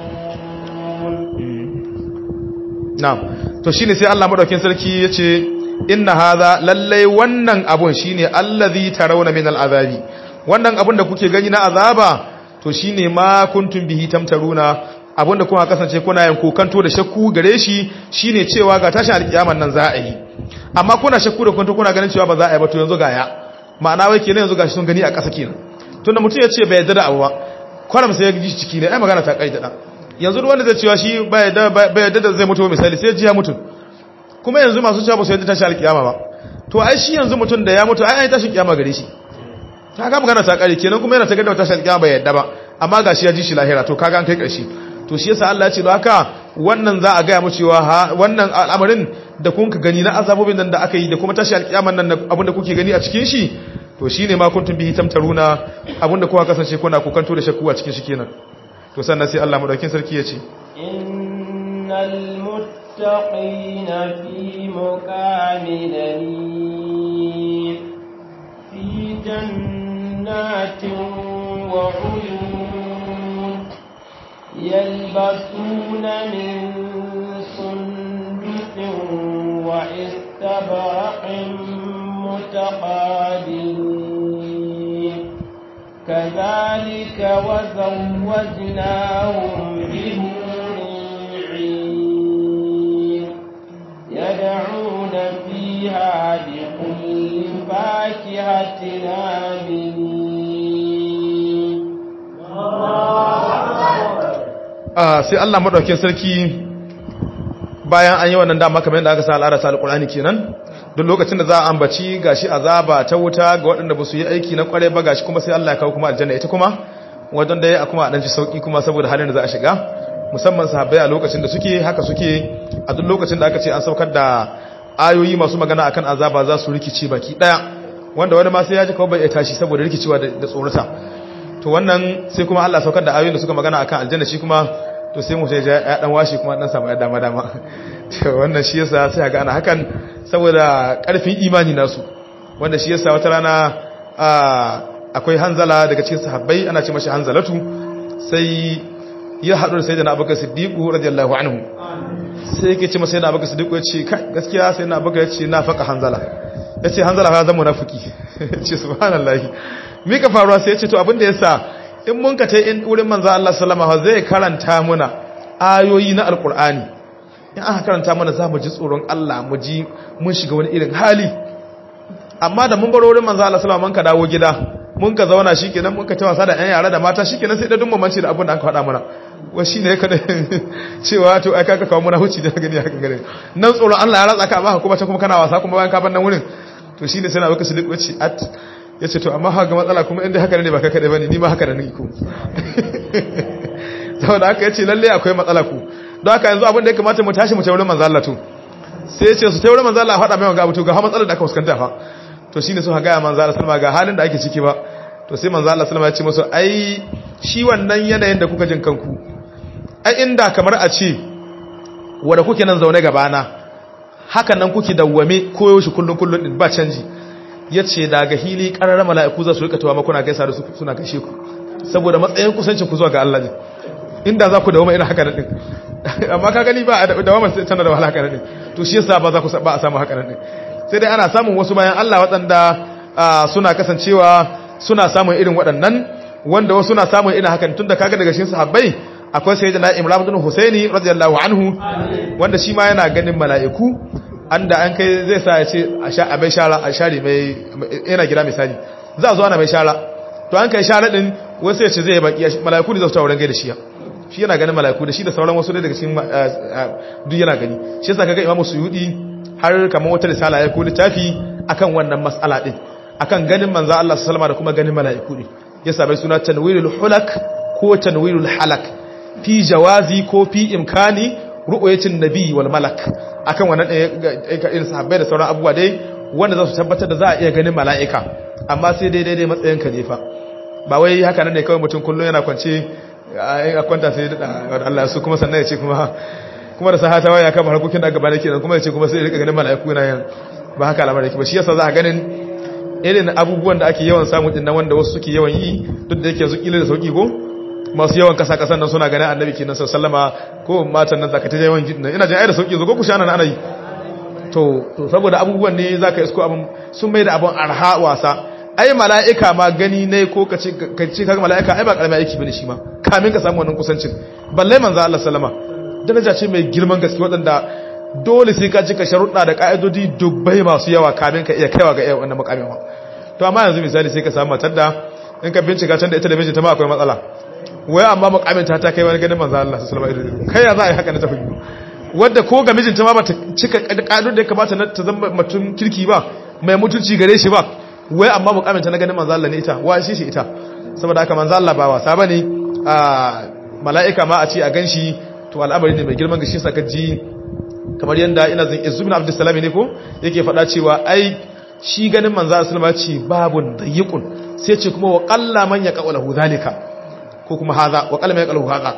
na'am to shine sai Allah madaukakin sarki yace inna hadha lallai wannan abun shine allazi tarawna min al'azabi wannan abun da kuke gani na azaba to shine ma kuntum bihi tamtaruna abun da kuma kasance kuna yin kokanto da shakku gare shi shine cewa ga tashin alkiyaman nan za a yi amma kuna shakku da kokanto kuna ganin cewa ba za a yi ba to yanzu ga ya ma'ana wai kenan yanzu gashi sun gani a ƙasa kenan tunda mutum ya ce bai yarda da abu ba kwaram sai ya ji ciki ne ai magana ta kai da dan yanzu wanda zai cewa shi bai yarda da zai mutu misali sai ji ya mutu kuma yanzu masu cewa ba su yadda tashi alkiyama ba to ai shi yanzu mutum da ya mutu ai ai tashi alkiyama gare shi ta ga magana ta kare kenan kuma yana ta gadda tashi alkiyama bai yadda ba amma gashi ya ji shi lahira to kaga an kai karshe to shi yasa Allah ya ce don haka wannan za a ga mu cewa ha wannan al'amarin da kun ka gani na azabobin nan da aka yi da kuma tashi alkiyaman nan abin da kuke gani a cikin shi to shine ma kuntum bihi tamtaruna abin da kuka kasance kuna kokanto da shakku a cikin shi kenan to sannan sai Allah madaukakin sarki ya ce
innal المتقين في مقام أمين في جنات وعيون يلبسون من سندس واستبرق متقابلين كذلك وزوجناهم بحور عين يدعون فيها بكل فاكهة آمنين
ah sai Allah madaukakin sarki bayan an yi wannan dama kamar yadda aka sa al'ada ta alqur'ani kenan duk lokacin da za a ambaci gashi azaba ta wuta ga waɗanda ba su yi aiki na kware ba gashi kuma sai Allah ya kawo kuma aljanna ita kuma wajen da ya kuma a dan ji sauki kuma saboda halin da za a shiga musamman sahabbai a lokacin da suke haka suke a duk lokacin da aka ce an saukar da ayoyi masu magana akan azaba za su rikice baki daya wanda wani ma sai ya ji kawai bai tashi saboda rikicewa da tsorata to wannan sai kuma Allah saukar da ayoyin da suka magana akan aljanna shi kuma to sai mu sai ya dan washi kuma dan samu ya dama dama to wannan shi yasa sai ga ana hakan saboda karfin imani nasu wanda shi yasa wata rana akwai Hanzala daga cikin sahabbai ana ce mashi Hanzalatu sai ya haɗu da sayyidina Abubakar Siddiq radiyallahu anhu sai yake ce masa sayyidina Abubakar Siddiq ya ce kai gaskiya sayyidina Abubakar ya ce na faka Hanzala ya ce Hanzala ya zama munafiki ce subhanallahi mi ka faruwa sai ya ce to abin da yasa in mun ka tai in wurin manzo Allah sallama zai karanta muna ayoyi na alqur'ani in aka karanta mana za mu ji tsoron Allah mu ji mun shiga wani irin hali amma da mun bar wurin manzo Allah sallama mun ka dawo gida mun ka zauna shikenan mun ka ta wasa da ƴan yara da mata shikenan sai da dun mamanci da abin da aka faɗa mana wa shine ya kada cewa to ai kaka kawo muna huci da gani haka gare nan tsoron Allah ya ratsa ka ba kuma ta kuma kana wasa kuma bayan ka bar nan wurin to shine sai na baka silik wace at yace to amma haka matsala kuma inda haka ne ba kai kadai bane ni ma haka da ni ku saboda haka yace lalle akwai matsala ku don haka yanzu abin da ya kamata mu tashi mu tayi wurin manzo Allah to sai yace su tayi wurin manzo Allah faɗa mai wanga abu to ga matsalar da aka fuskanta fa to shine su haga manzo Allah sallama ga halin da ake ciki ba to sai manzo Allah sallama ya ce musu ai shi wannan yanayin da kuka jin kanku ai inda kamar a ce wanda kuke nan zaune gabana hakan nan kuke dawwame koyo shi kullun kullun din ba canji yace daga hili qarara mala'iku za su rika tawa makuna gaisa da su suna gaishe ku saboda matsayin kusancin ku zuwa ga Allah ne inda za ku dawoma ina haka nan din amma ka gani ba dawoma sai tana da wahala haka nan din to shi yasa ba za ku ba a samu haka nan din sai dai ana samun wasu bayan Allah waɗanda suna kasancewa suna samun irin waɗannan wanda wasu suna samun irin hakan tunda kaga daga cikin sahabbai akwai sayyidina Imran ibn Husaini radiyallahu anhu wanda shi ma yana ganin mala'iku anda an kai zai sa ya ce a sha abai shara a share mai yana gida misali za a zo ana mai shara to an kai shara din wasu ya ce zai baki mala'iku ne za su ta wurin gaida shi shi yana ganin mala'iku da shi da sauran wasu daga cikin duk yana gani shi yasa kaga Imam Suyudi har kamar wata risala ya ko littafi akan wannan mas'ala din akan ganin manzo Allah sallallahu alaihi wasallam da kuma ganin mala'iku ne yasa bai suna tanwirul hulak ko tanwirul halak fi jawazi ko fi imkani ru'yatin nabi wal malak akan wannan irin sahabbai da sauran abubuwa dai wanda za su tabbatar da za a iya ganin mala'ika amma sai dai dai matsayin ka ne fa ba wai haka nan ne kawai mutum kullun yana kwance a kwanta sai da Allah su kuma sannan ya ce kuma kuma da sahata waya kama harkokin da gaba da kenan kuma ya ce kuma sai ya rika ganin mala'iku yana yin ba haka al'amari yake ba shi yasa za a ganin irin abubuwan da ake yawan samu din nan wanda wasu suke yawan yi duk da yake yanzu kila da sauki ko masu yawan kasa kasan nan suna ganin annabi kenan sallama ko matan nan zaka ta yawan jin ina jin ai da sauki zo ko ku shana ana yi to to saboda abubuwan ne zaka isko abun sun mai da abun arha wasa ai mala'ika ma gani ne ko kace kace kaga mala'ika ai ba karamin aiki bane shi ma kamin ka samu wannan kusancin balle manzo Allah sallama daraja ce mai girman gaske wadanda dole sai ka cika sharuɗa da ka'idodi dubbai masu yawa kamin ka iya kaiwa ga wannan makamin ma to amma yanzu misali sai ka samu matar da in ka bincika can da ita da mijinta ma akwai matsala wai amma makamin ta ta kai wani ganin manzo Allah sallallahu alaihi wasallam kai ya za a yi haka na tafi wanda ko ga mijinta ma bata cika ka'idodin da ya kamata na ta zama mutum kirki ba mai mutunci gare shi ba wai amma makamin ta na ganin manzo Allah ne ita wa shi shi ita saboda haka manzo Allah ba wasa bane a mala'ika ma a ce a ganshi to al'amari ne mai girman gashi saka ji kamar yanda ina zan Izzu bin Abdul Salam ne ko yake faɗa cewa ai shi ganin manzo Allah sallallahu alaihi wasallam ce babun dayiqun sai ce kuma wa qalla man yaqalahu zalika ko kuma haza wa qalla man yaqalahu haza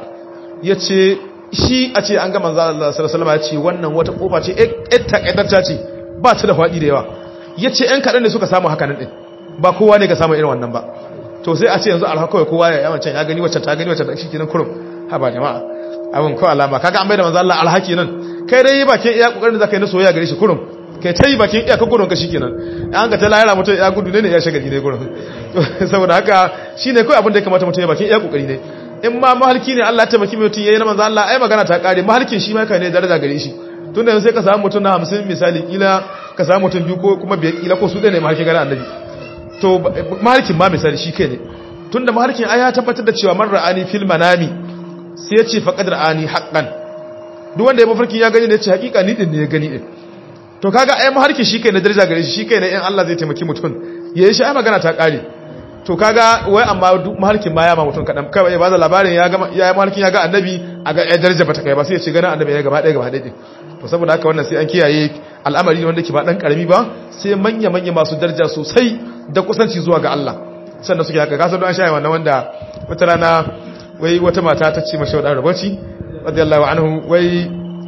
yace shi a ce an ga manzo Allah sallallahu alaihi wasallam ya ce wannan wata kofa ce ita kaidarta ce ba ta da fadi da yawa yace ɗan kadan ne suka samu haka nan din ba kowa ne ga samu irin wannan ba to sai a ce yanzu alhaka kawai kowa ya yawan can ya gani wacce ta gani wacce shi kenan kurum ha ba jama'a abin ko alama kaga an bai da manzo Allah alhaki nan kai dai bakin iya kokarin da zaka yi na soyayya gare shi kurum kai tai bakin iya ka gudun ka shikenan an ga ta lahira mutum ya gudu ne ne ya shagali ne gurin saboda haka shine kai abin da ya kamata mutum ya bakin iya kokari ne in ma mahalki ne Allah ya taimaki mutum yayi na manzo Allah ai magana ta kare mahalkin shi ma kai ne daraja gare shi tunda yanzu sai ka samu mutum na hamsin misali kila ka samu mutum biyu ko kuma biyar kila ko su ne mahalkin gare annabi to mahalkin ma misali shi kai ne tunda mahalkin ai ya tabbatar da cewa man ra'ani fil manami sai ya ce faqad ra'ani haqqan duk wanda ya mafarkin ya gani ne ya ce hakika ni din ne ya gani din to kaga ai mahalkin shi kai ne daraja gare shi shi kai ne in Allah zai taimaki mutum yayi shi ai magana ta kare to kaga wai amma duk mahalkin ma ya ma mutum kadan kai ba da labarin ya ga ya mahalkin ya ga annabi a ga daraja bata kai ba sai ya ce ganin annabi ya gaba daya gaba daya to saboda haka wannan sai an kiyaye al'amari ne wanda ke ba dan karami ba sai manya manya masu daraja sosai da kusanci zuwa ga Allah sannan suke haka kasar don an shaye wannan wanda wata rana wai wata mata ta ce mashi wadda rabaci radiyallahu anhu wai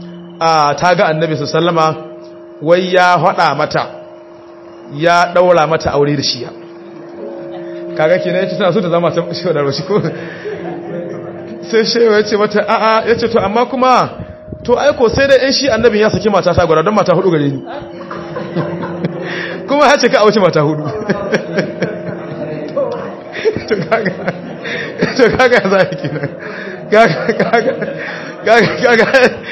a ta ga annabi sallama wai ya hada mata ya daura mata aure da shi kaga kenan yace tana so ta zama ta shi wadda rabaci ko sai shewa yace mata a a yace to amma kuma to ai ko sai dai in shi annabin ya saki mata ta gwara don mata hudu gare ni kuma ya ce ka a wuce mata hudu to kaga to kaga za a kenan kaga kaga kaga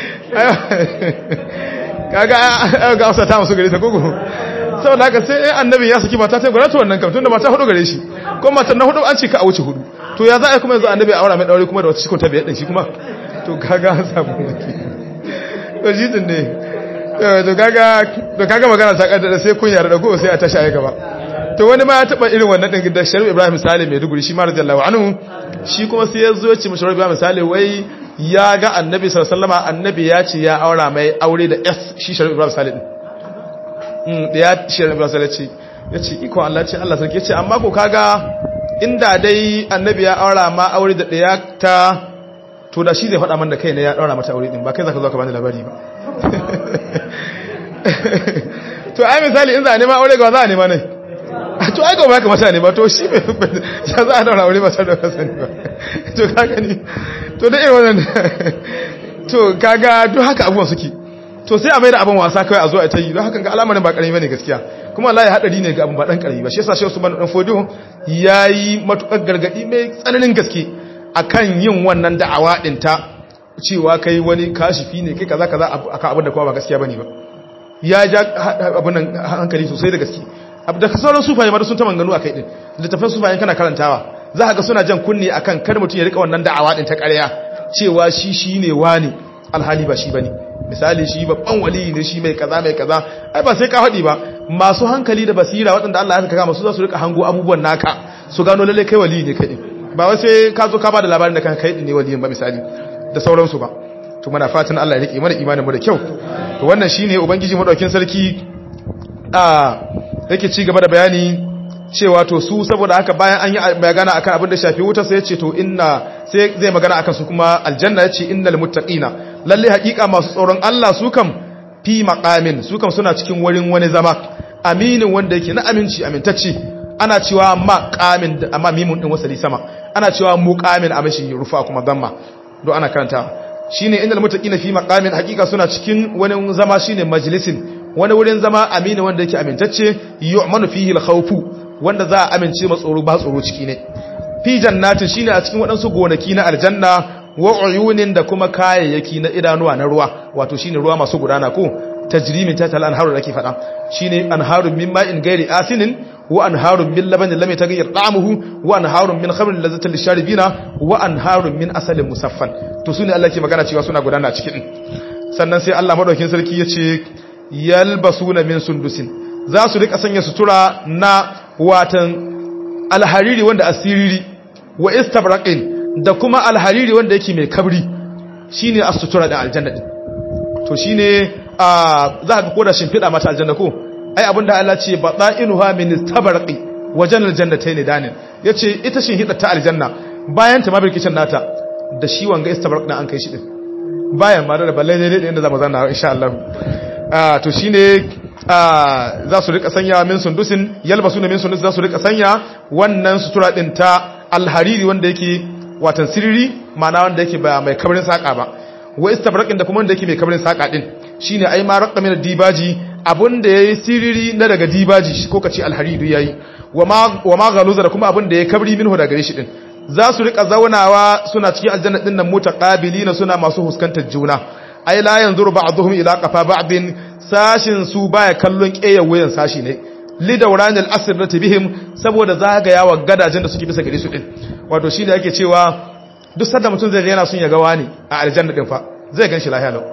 kaga ga wasa ta musu gare ta gugu saboda haka sai annabi ya saki mata ta gura to wannan kam tunda mata hudu gare shi ko mata na hudu an ce ka a wuce hudu to ya za a kuma yanzu annabi a aura mai daure kuma da wata cikin ta biyar din shi kuma to kaga an samu to shi din ne to kaga to kaga magana ta kaddara sai kun yarda ko sai a tashi ayi gaba to wani ma ya taba irin wannan din da Sharif Ibrahim Salim mai duguri shi ma radiyallahu anhu shi kuma sai ya zo ya ce mu Sharif Ibrahim Salim wai ya ga annabi sallallahu alaihi wasallam annabi ya ce ya aura mai aure da S shi Sharif Ibrahim Salim mm da ya Sharif Ibrahim Salim ce yace iko Allah ce Allah sarki yace amma ko kaga inda dai annabi ya aura ma aure da daya ta to da shi zai faɗa man da kai ne ya daura mata aure din ba kai zaka zo ka bani labari ba to ai misali in za a nema aure ga za a nema ne to ai ga ba ka mata ne ba to shi ya za a daura aure ba sai da sani ba to kaga ni to da irin wannan to kaga duk haka abubuwan suke to sai a mai da abin wasa kai a zo a ta yi don haka ga al'amarin ba karami bane gaskiya kuma wallahi hadari ne ga abin ba dan karami ba shi yasa Sheikh Usman dan Fodio yayi matukar gargadi mai tsananin gaske akan yin wannan da'awa din ta cewa kai wani kashifi ne kai kaza kaza akan abin da kuma ba gaskiya bane ba ya ja abin nan hankali sosai da gaske da sauran sufaye ma sun ta manganu akai din littafin sufayen kana karantawa za ka ga suna jan kunni akan kar mutum ya rika wannan da'awa din ta ƙarya cewa shi shine wani alhali ba shi bane misali shi babban wali ne shi mai kaza mai kaza ai ba sai ka faɗi ba masu hankali da basira waɗanda Allah ya saka masu za su rika hango abubuwan naka su gano lalle kai wali ne kai din ba wai sai ka zo ka ba da labarin da kan kai din ne waliyin ba misali da sauransu ba to muna fatan Allah ya rike mana imanin mu da kyau to wannan shine ubangiji madaukin sarki a yake ci gaba da bayani cewa to su saboda haka bayan an yi magana akan abin da shafi wuta sai ya ce to inna sai zai magana akan su kuma aljanna ya ce innal muttaqina lalle hakika masu tsoron Allah su kam fi maqamin su kam suna cikin wurin wani zama aminin wanda yake na aminci amintacce ana cewa maqamin da amma mimun din wasali sama ana cewa muqamin a mashi rufa kuma damma do ana karanta shine innal muttaqina fi maqamin hakika suna cikin wani zama shine majlisin wani wurin zama amini wanda yake amintacce yu'manu fihi al-khawfu wanda za a amince ma tsoro ba tsoro ciki ne fi jannatin shine a cikin wadansu gonaki na aljanna wa uyunin da kuma kayayyaki na idanuwa na ruwa wato shine ruwa masu gudana ko tajrimin ta tal anharu da ake fada shine anharun min ma'in ghairi asinin wa anharun min labanin lam yataghayyar ta'amuhu wa anharun min khamrin lazzatin lisharibina wa anharun min asalin musaffan to sune Allah ke magana cewa suna gudana cikin sannan sai Allah madaukakin sarki yace yalbasuna min sundusin za su rika sanya sutura na watan alhariri wanda asiriri wa istabraqin da kuma alhariri wanda yake mai kabri shine as-sutura da aljanna din to shine a za ka koda shimfida mata aljanna ko ai abinda Allah ce batainuha min istabraqi wajen aljannatayn danin yace ita shin hidda ta aljanna bayan ta mabirkicin nata da shi wanga istabraq din an kai shi din bayan ma da balle ne da inda zamu zanna insha Allah ah to shine ah za su rika sanya min sundusin yalbasuna min sundus za su rika sanya wannan sutura din ta alhariri wanda yake watan siriri ma'ana wanda yake ba mai kabrin saka ba wa istabraqin da kuma wanda yake mai kabrin saka din shine ai ma raqqa min dibaji abunda yayi siriri na daga dibaji ko kace alhariri yayi wa ma wa ma galuza da kuma abunda yayi kabri minhu daga gare shi din za su rika zaunawa suna cikin aljanna din nan mutaqabilina suna masu huskantar juna ai la yanzuru ba'dhum ila qafa ba'din sashin su baya kallon ƙeyar wayan sashi ne li dawran al-asrati bihim saboda zagayawa gadajen da suke bisa gare su din wato shine yake cewa duk sanda mutum zai yana son ya ga wani a aljanna din fa zai ganshi lahiya lau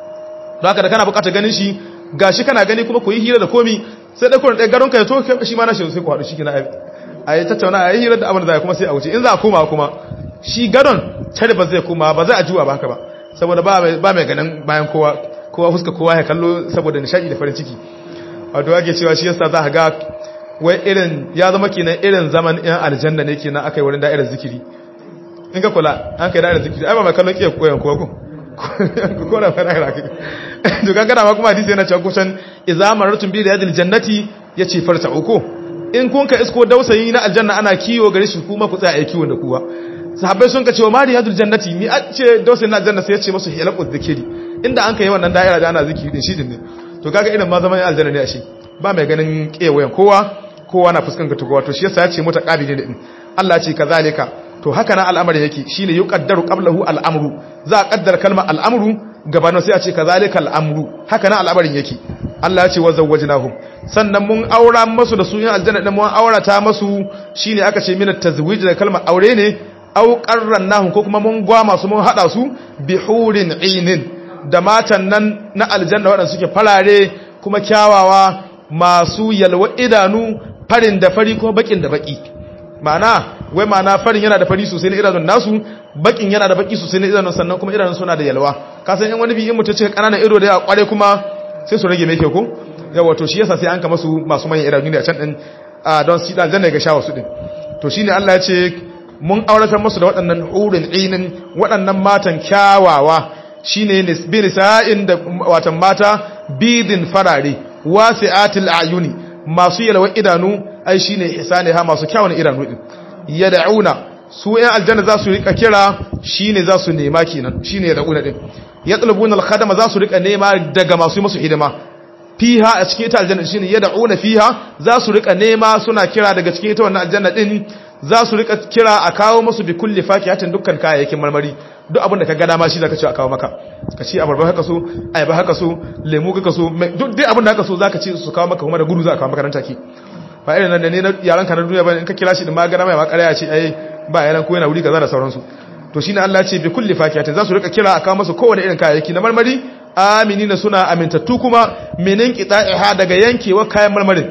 don haka da kana bukatar ganin shi gashi kana gani kuma ku yi hira da komi sai da kurin ɗaya garon ka ya to shi ma na shi sai ku haɗu shi kina a yi tattauna a yi hira da abin da zai kuma sai a wuce in za a koma kuma shi gadon tare ba zai koma ba zai a juwa ba haka ba saboda ba mai ganin bayan kowa kowa huska kowa ya kallo saboda nishadi da farin ciki wato ake cewa shi yasa za ka ga wai irin ya zama kenan irin zaman yan aljanna ne kenan akai wurin da'irar zikiri in ka kula an kai da'irar zikiri ai ba mai kallon kiyar koyan kowa ko ko da fara haka to kaga da kuma hadisi yana cewa kusan idza marartum bi riyadil jannati yace farta uku in kun ka isko dausayi na aljanna ana kiwo gare shi kuma ku tsaya ai kiwon da kuwa sahabbai sun ka ce wa mariyadul jannati mi a ce dausayi na aljanna sai ya ce musu hilaqu zikiri inda an kai wannan da'ira da ana zikiri din shi din ne to kaga irin ma zaman aljanna ne a shi ba mai ganin kewayen kowa kowa na fuskantar kowa to shi yasa ya ce mutaqabili din Allah ce kazalika to haka nan al'amari yake shine yuqaddaru qablahu al'amru za a kaddara kalmar al'amru gabanin sai a ce kazalika al'amru haka nan al'amarin yake Allah ya ce wa zawwajnahum sannan mun aura masu da su yin aljanna din mun aurata masu shine aka ce min at-tazwij da kalmar aure ne au qarrannahum ko kuma mun gwa masu mun hada su bihurin inin da matan nan na aljanna wadanda suke farare kuma kyawawa masu yalwa idanu farin da fari ko bakin da baki ma'ana wai ma'ana farin yana da fari sosai na idanun nasu bakin yana da baki sosai na idanun sannan kuma idanun suna da yalwa ka san in wani bi in mutum ce kananan ido da ya kware kuma sai su rage mai kyau ko yawa to shi yasa sai an ka masu masu manyan idanu ne a can din don su da aljanna ga shawa su din to shine Allah ya ce mun auratar musu da waɗannan hurin inin waɗannan matan kyawawa shine nisbi nisa'in da watan mata bidin farare wasi'atil ayuni masu yalwa idanu ai shine ihsaniha masu kyawun idanu din yad'una su ɗan aljanna za su rika kira shine za su nema kenan shine yad'una din yatlubuna al-khadama za su rika nema daga masu musu hidima fiha a cikin ita aljanna shine yad'una fiha za su rika nema suna kira daga cikin ita wannan aljanna din za su rika kira a kawo musu bi kulli fakihatin dukkan kayayyakin marmari duk abin da ka ga dama shi zaka ce a kawo maka ka ci abarba haka so ayaba haka so lemu haka so duk dai abin da haka so zaka ce su kawo maka kuma da gudu za a kawo maka nan take ba irin nan da ne na yaran ka na duniya ba in ka kira shi da magana mai makare ya ce ai ba yaran ko yana wuri kaza da sauransu to shine Allah ya ce bi kulli fakihatin za su rika kira a kawo musu kowane irin kayayyaki na marmari aminina suna amintattu kuma minin qita'iha daga yankewa kayan marmarin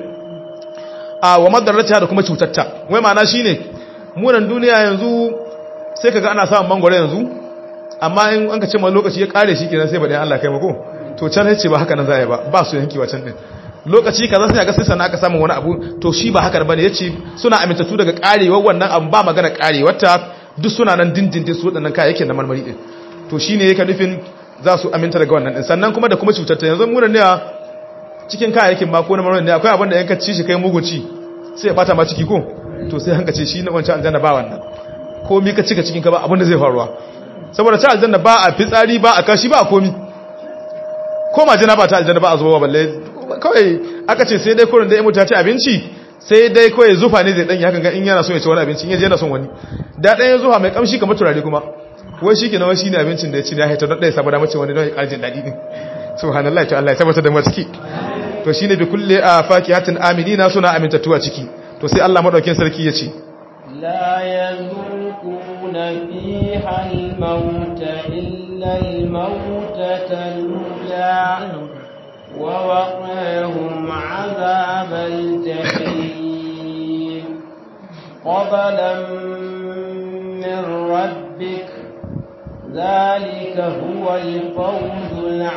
a wa madarrata da kuma cutatta wai ma'ana shine mu nan duniya yanzu sai kaga ana samun mangoro yanzu amma in an ka ce ma lokaci ya kare shi kenan sai ba dan Allah kai mako to can yace ba haka nan zai ba ba su yankewa can din lokaci kaza sai ga sai sana aka samu wani abu to shi ba haka bane yace suna amintattu daga karewar wannan abu ba magana karewar ta duk suna nan dindindin su wadannan kayayyakin na marmari din to shine yake nufin za su aminta daga wannan din sannan kuma da kuma cutatta yanzu mu ne cikin kayayyakin ma ko na marmari ne akwai abin da yanka ci shi kai mugunci sai ya bata ma ciki ko to sai hanka ce shi na wancan aljanna ba wannan komi ka cika cikin ka ba abin da zai faruwa saboda ta aljanna ba a fitsari ba a kashi ba a komi ko majina ba ta aljanna ba a zuwa balle kawai aka ce sai dai kurin da ya mutu ya ci abinci sai dai kawai zufa ne zai dan ya kanga in yana so ya ci wani abinci in yaje yana son wani da dan ya zufa mai kamshi kamar turare kuma wai shi kenan wai shine abincin da ya ci ne ya haita don dai saboda mace wani don ya karjin dadi din subhanallahi to Allah ya tabbata da mu ciki to shine bi kulli fakihatin aminina suna amintattu a ciki to sai Allah madaukakin sarki ya ce
la yazukuna fiha al-maut illa al-maut al-ula wa waqahum 'adhab al-jahim qadalan min rabbik dhalika huwa al-fawz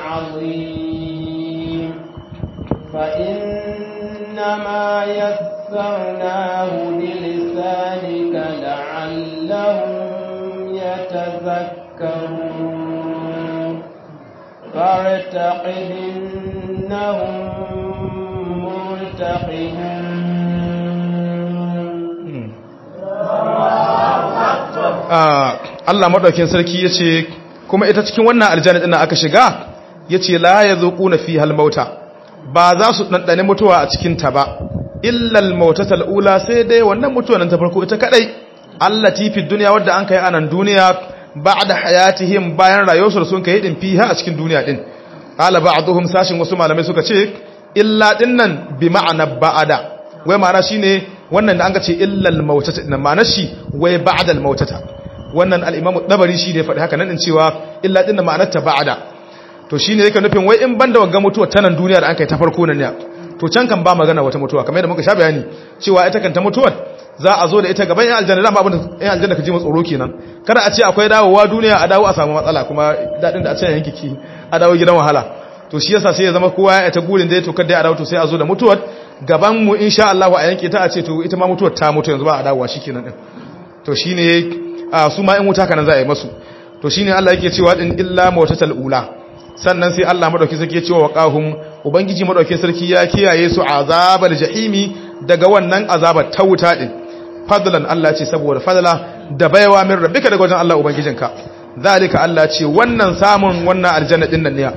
al-'azim fa innama يسرناه بلسانك لعلهم يتذكرون فارتقب إنهم مرتقبون
Allah madaukin sarki yace kuma ita cikin wannan aljanna din aka shiga yace la yazuquna fiha al-mauta ba za su dandane mutuwa a cikin ta ba illal mautatal ula sai dai wannan mutuwan ta farko ita kadai allati fi dunya wadda an kai anan duniya ba'da hayatihim bayan rayuwarsu sun kai din fiha a cikin duniya din qala ba'dhum sashin wasu malamai suka ce illa dinnan bi ma'ana ba'ada wai ma'ana shine wannan da an ga ce illal mautata din ma'ana shi wai ba'da al mautata wannan al-imam dabari shi ne faɗi haka nan din cewa illa dinnan ma'anar ta ba'ada to shine yake nufin wai in banda wagga mutuwa ta nan duniya da an kai ta farko nan ne to can kan ba magana wata mutuwa kamar yadda muka sha bayani cewa ita kanta mutuwar za a zo da ita gaban yan aljanna da abin da yan aljanna kaje mu tsoro kenan kada a ce akwai dawowa duniya a dawo a samu matsala kuma dadin da a ce yanki ki a dawo gidan wahala to shi yasa sai ya zama kowa ya ta gurin da ya to kada ya dawo to sai a zo da mutuwar gaban mu insha Allah a yanke ta a ce to ita ma mutuwar ta mutu yanzu ba a dawowa shikenan din to shine a su ma in wuta kana za a yi masu to shine Allah yake cewa din illa mawtatal ula sannan sai Allah madauki sarki ya ce wa waqahum ubangiji madauki sarki ya kiyaye su azabal jahimi daga wannan azabar ta wuta din fadlan Allah ce saboda fadla da baiwa min rabbika daga wajen Allah ubangijinka zalika Allah ce wannan samun wannan aljanna din nan ne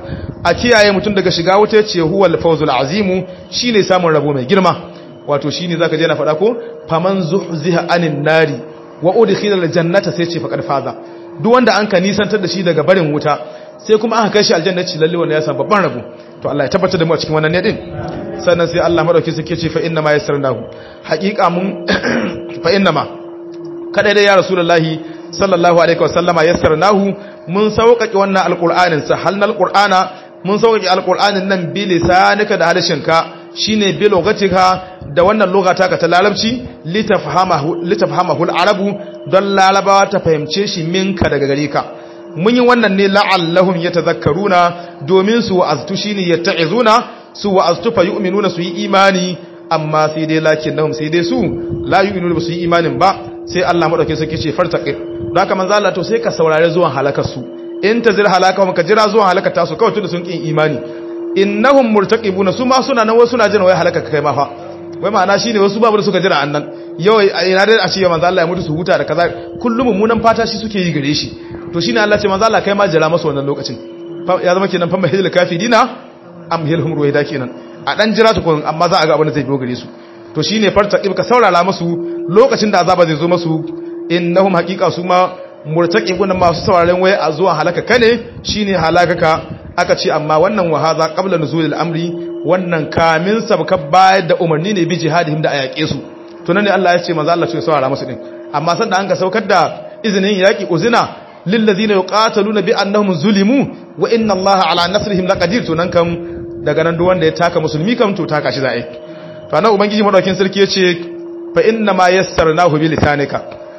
a kiyaye mutum daga shiga wuta yace huwal fawzul azimu shine samun rabo mai girma wato shine zaka je na faɗa ko faman zuhziha anin nari wa udkhila aljannata sai ce faqad faza duk wanda an ka nisantar da shi daga barin wuta sai kuma aka kai shi aljanna ce lalle wanda ya samu babban rabo to Allah ya tabbatar da mu a cikin wannan ne din sannan sai Allah madauki suke ce fa inna ma yassarnahu haqiqa mun fa inna ma kada dai ya rasulullahi sallallahu alaihi wasallama yassarnahu mun sauƙaƙe wannan alqur'anin sa halnal qur'ana mun sauƙaƙe alqur'anin nan bi lisanika da harshenka shine bi logatika da wannan lugata ka ta larabci litafhamahu litafhamahu alarabu don larabawa ta fahimce shi minka daga gare ka mun yi wannan ne la'allahum yatadhakkaruna domin su wa'aztu shine yatta'izuna su wa'aztu fa yu'minuna su yi imani amma sai dai lakinnahum sai dai su la yu'minuna su yi imanin ba sai Allah madauke sai ce fartaqib don haka manzo Allah to sai ka saurare zuwan halakar su in tazir halakahum ka jira zuwan halakar ta su kawai tunda sun kin imani innahum murtaqibuna su ma suna nan wasu suna jira wai halakar kai ma fa wai ma'ana shine wasu babu da suka jira annan yau ina da a ce manzo Allah ya mutu su huta da kaza kullum mummunan fata shi suke yi gare shi to shine Allah ce manzo Allah kai ma jira masa wannan lokacin ya zama kenan fa mahil kafidina amhilhum ruwaida kenan a dan jira tukun amma za a ga abin da zai biyo gare su to shine fartaqib ka saurara musu lokacin da azaba zai zo musu innahum haqiqa su ma murtaqibun masu sauraren waya a zuwa halaka kane shine halakaka aka ce amma wannan wahaza qabla nuzulil amri wannan kamin sabka bayar da umarni ne bi jihadihim da ayake su to nan ne Allah ya ce manzo Allah ce saurara musu din amma sanda an ka saukar da izinin yaki uzina lil ladina yuqataluna bi annahum zulimu wa inna Allaha ala nasrihim laqadir to nan kam daga nan duk wanda ya taka musulmi kam to taka shi za'i to anan ubangiji madaukin sarki yace fa inna ma yassarnahu bi lisanika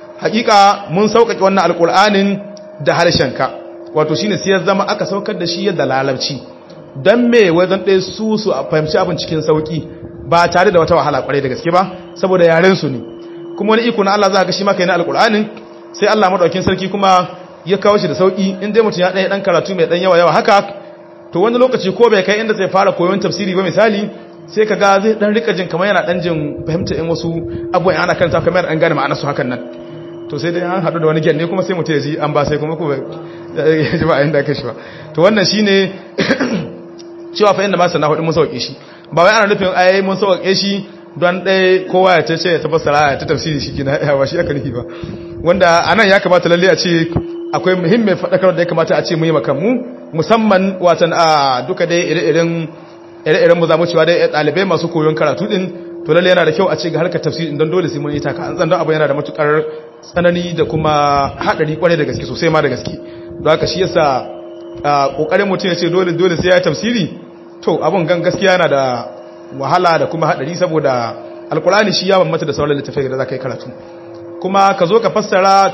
hakika mun saukake wannan alqur'anin da harshenka wato shine sai ya zama aka saukar da shi yadda lalabci dan me wajen dai su su fahimci abin cikin sauki ba tare da wata wahala kwarai da gaske ba saboda yaren su ne kuma wani iko na Allah za ka ga shi maka yana alqur'anin sai Allah madaukin sarki kuma ya kawo shi da sauki in dai mutum ya dan dan karatu mai dan yawa yawa haka to wani lokaci ko bai kai inda zai fara koyon tafsiri ba misali sai kaga zai dan rika jin kamar yana dan jin fahimta in wasu abubuwan ana karanta kamar an gane ma'anar su hakan nan to sai dai an hadu da wani gyanne kuma sai mutum ya ji an ba sai kuma ko ya ji ba inda aka shi ba to wannan shine cewa fa inda ma sana hudu mun sauke shi ba wai ana nufin ai mun sauke shi don dai kowa ya tace ya tafassara ya ta tafsiri shi kina ya ba shi aka nufi ba wanda anan ya kamata lalle a ce akwai muhimmin fadakar da ya kamata a ce mu yi makan mu musamman watan a duka dai ire-iren ire-iren mu zamu cewa dai dalibai masu koyon karatu din to lalle yana da kyau a ce ga harkar tafsiri don dole sai mun yi taka an tsandan abu yana da matukar tsanani da kuma hadari kwarai da gaske sosai ma da gaske don haka shi yasa kokarin mutum ya ce dole dole sai ya tafsiri to abun gan gaskiya yana da wahala da kuma hadari saboda alkurani shi ya bambanta da sauran littafai da zaka yi karatu kuma ka zo ka fassara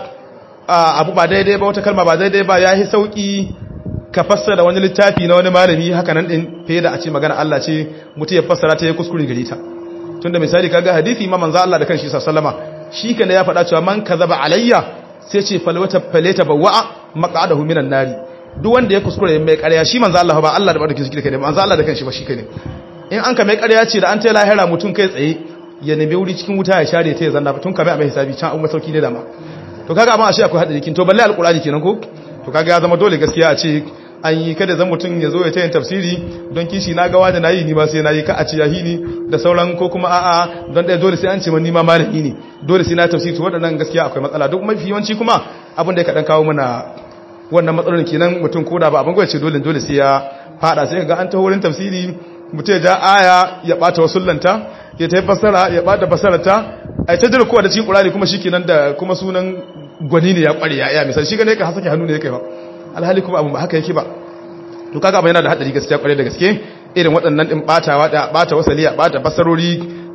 abu ba daidai ba wata kalma ba daidai ba yayi sauki ka fassara wani littafi na wani malami haka nan din fiye da a ce magana Allah ce mutum ya fassara ta yi kuskure gare ta tunda misali kaga hadisi ma manzo Allah da kanshi sallama shi kana ya faɗa cewa man kazaba alayya sai ce falwata faleta bawa maq'adahu minan nari duk wanda ya kuskure mai ƙarya shi manzo Allah ba Allah da barkin shi kai ne manzo Allah da kanshi ba shi kai ne in an ka mai ƙarya ce da an tayi lahira mutum kai tsaye ya nemi wuri cikin wuta ya share ta ya zanna tun ka mai mai hisabi can an masauki ne da ma to kaga amma ashe akwai hadari kin to balle alqur'ani kenan ko to kaga ya zama dole gaskiya a ce an yi kada zan mutum ya zo ya tayin tafsiri don kishi na gawa da nayi ni ma sai nayi ka a ci yahini da sauran ko kuma a'a don dai dole sai an ce man ni ma malami ne dole sai na tafsiri to wadannan gaskiya akwai matsala duk mafi yawanci kuma abin da ya kadan kawo mana wannan matsalolin kenan mutum koda ba abin gwace dole dole sai ya fada sai kaga an ta wurin tafsiri mutum ya ja aya ya bata wasullanta ya tayi fasara ya bata fasarata ai ta jira kowa da cikin Qur'ani kuma shikenan da kuma sunan gwani ne ya kware ya iya misali shi gane ka hasake hannu ne kai ba alhali kuma abu ba haka yake ba to kaga abin yana da hadari gaskiya kware da gaske irin waɗannan din batawa da bata wasali ya bata fasarori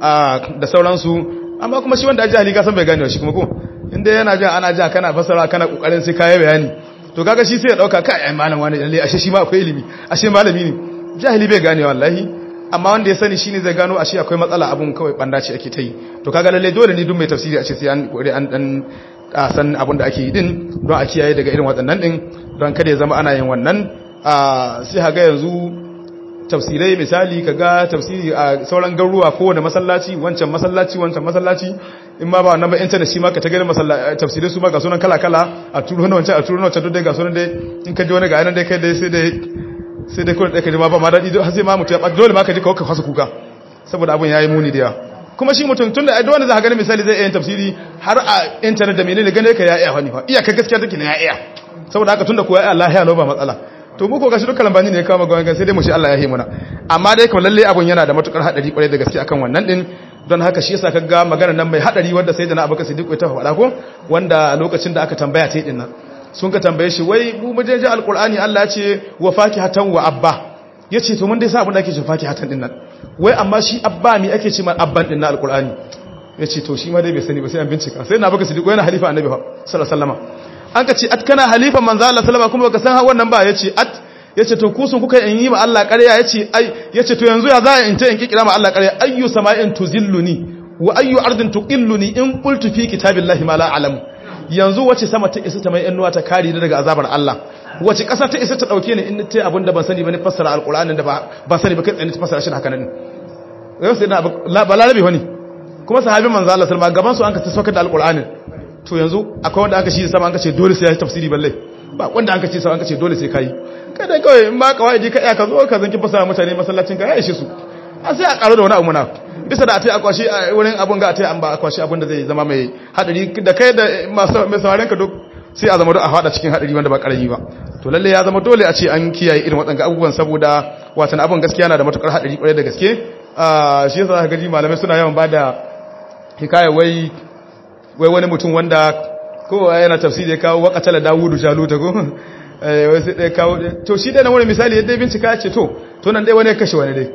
da sauransu amma kuma shi wanda ya jahili ka san bai gane shi kuma ko inda yana jin ana ja kana fasara kana kokarin sai kai bayani to kaga shi sai ya dauka kai ai malam wani lalle ashe shi ma akwai ilimi ashe malami ne jahili bai gane wallahi amma wanda ya sani shine zai gano ashe akwai matsala abun kawai banda ce ake ta yi to kaga lalle dole ne duk mai tafsiri a ce sai an kore an dan san abun da ake yi din don a kiyaye daga irin waɗannan din don kada ya zama ana yin wannan sai haga yanzu tafsirai misali kaga tafsiri a sauran garuruwa kowane masallaci wancan masallaci wancan masallaci in ma ba wannan ba internet shi ma ka ta gani masallaci tafsirai su ma ga sunan kala kala a turo na wancan a turo na wancan duk dai ga sunan dai in ka ji wani ga yanan dai kai dai sai dai sai dai kullun dai ka ji ma ba ma dadi har sai ma mutu ya dole ma ka ji ka kwasa kuka saboda abun yayi muni da yawa kuma shi mutum tunda ai dole za ka gani misali zai yin tafsiri har a internet da menene gane ka ya iya wani fa iya ka gaskiya take ne ya iya saboda haka tunda ko ya Allah ya lo ba matsala to mu ko gashi dukkan lambani ne ya kama gawan sai dai mu shi Allah ya yi muna amma dai kamar lalle abun yana da matukar hadari kwarai da gaske akan wannan din don haka shi yasa kaga magana nan mai hadari wanda sai da na Abubakar Siddiq ya ta faɗa ko wanda lokacin da aka tambaya ta din nan sun ka tambaye shi wai mu muje ji alqur'ani Allah ya ce wa fakihatan wa abba yace to mun dai sa abin da ake ce fakihatan din nan wai amma shi abba me ake ce ma abban din na alqur'ani yace to shi ma dai bai sani ba sai an bincika sai na Abubakar Siddiq yana halifa annabi sallallahu alaihi wasallam an ka ce at kana halifan manzo Allah sallama kuma baka san wannan ba yace at yace to ku sun kuka in yi ma Allah ƙarya yace ai yace to yanzu ya za in ta in kikira ma Allah ƙarya ayyu sama'in tuzilluni wa ayyu ardin tuqilluni in qultu fi kitabillahi ma la a'lamu yanzu wace sama ta isa ta mai annuwa ta kare ni daga azabar Allah wace ƙasa ta isa ta dauke ni in ta abinda ban sani ba ni fassara alqur'anin da ba ba sani ba kai tsaye ta fassara shi haka nan yau sai na balarabi wani kuma sahabin manzo Allah sallama gaban su an ka ta saukar da alqur'anin to yanzu akwai wanda aka shi sama an ka ce dole sai ya tafsiri balle ba wanda an ka ce sama an ka ce dole sai kai kada kawai in ba kawai ka iya ka zo ka zanki fasara mutane masallacin ka ya ishe su a sai a karo da wani abu muna bisa da a tai akwashi a wurin abun ga a tai an ba akwashi abun da zai zama mai hadari da kai da masu mai sauraren ka duk sai a zama duk a fada cikin hadari wanda ba karami ba to lalle ya zama dole a ce an kiyaye irin waɗannan abubuwan saboda watan abun gaskiya na da matukar hadari kwarai da gaske shi yasa ka gaji malamai suna yawan bada hikaya wai wai wani mutum wanda kowa yana tafsiri ya kawo waqatala dawudu jaluta ko eh wai sai dai kawo to shi dai nan wani misali yadda bincika ya ce to to nan dai wani ya kashe wani dai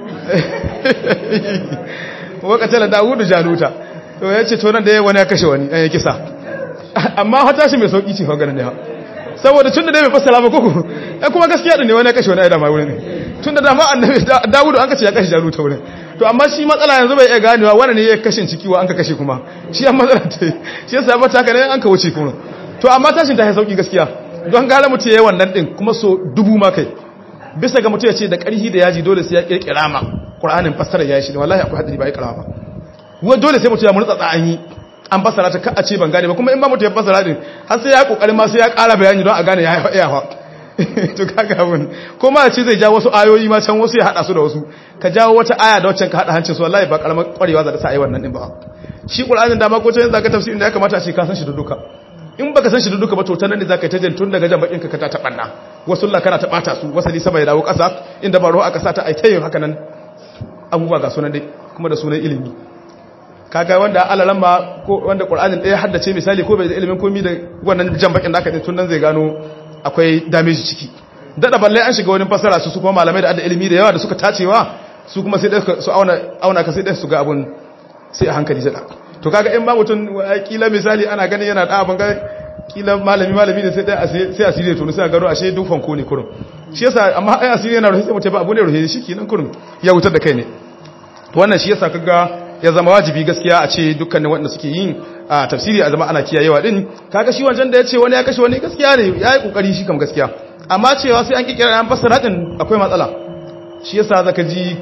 waqatala dawudu jaluta to ya ce to nan dai wani ya kashe wani ya kisa amma hata shi mai sauki ce fa ganin ne saboda tunda dai bai fassara ba koko eh kuma gaskiya ne wani ya kashe wani ai da ma wurin tunda da ma annabi dawudu an kace ya kashe jaluta wurin to amma shi matsala yanzu bai iya ganewa wani ne ya kashin ciki wa an ka kashe kuma shi an matsala ta shi yasa ba ta haka ne an ka wuce kuma to amma tashin ta ya sauki gaskiya don gare mutum yayin wannan din kuma so dubu ma kai bisa ga mutum ya ce da ƙarhi da yaji dole sai ya kirkira ma Qur'anin fassara yayi shi wallahi akwai hadari ba ya karama ba wai dole sai mutum ya murtsa an yi an fassara ta ka a ce ban gane ba kuma in ba mutum ya fassara din har sai ya kokarin ma sai ya ƙara bayani don a gane ya yawa to kaga abun kuma a ce zai ja wasu ayoyi ma can wasu ya hada su da wasu ka jawo wata aya da waccan ka hada hancin su wallahi ba karamar kwarewa za ta sa ai wannan din ba shi Qur'anin da ma ko ta zaka tafsirin da ya kamata a ce ka san shi da duka in baka san shi da duka ba to ta nan ne zaka yi ta tun daga jan bakin ka ka ta tabanna wasu Allah kana ta bata su wasali sama ya dawo kasa inda ba ruwa aka sa ta ai tayin haka nan abubuwa ga sunan dai kuma da sunan ilimi kaga wanda alalan ma ko wanda Qur'anin ɗaya haddace misali ko bai da ilimin komai da wannan jan bakin da aka yi tun nan zai gano akwai damage ciki dada balle an shiga wani fasara su su kuma malamai da ilimi da yawa da suka tacewa su kuma sai su auna auna ka sai dai su ga abun sai a hankali jada to kaga in ba mutun kila misali ana ganin yana da abun ga kila malami malami ne sai dai sai asiri to sai garo ashe dufan ko ne kurum shi yasa amma ai asiri yana ruhi sai mutai ba abu ne ruhi shi kenan kurum ya wutar da kai ne to wannan shi yasa kaga ya zama wajibi gaskiya a ce dukkanin waɗanda suke yin a tafsiri a zama ana kiyayewa din kaga shi wancan da yace wani ya kashe wani gaskiya ne yayi kokari shi kam gaskiya amma cewa sai an kikira an fassara din akwai matsala shi yasa zaka ji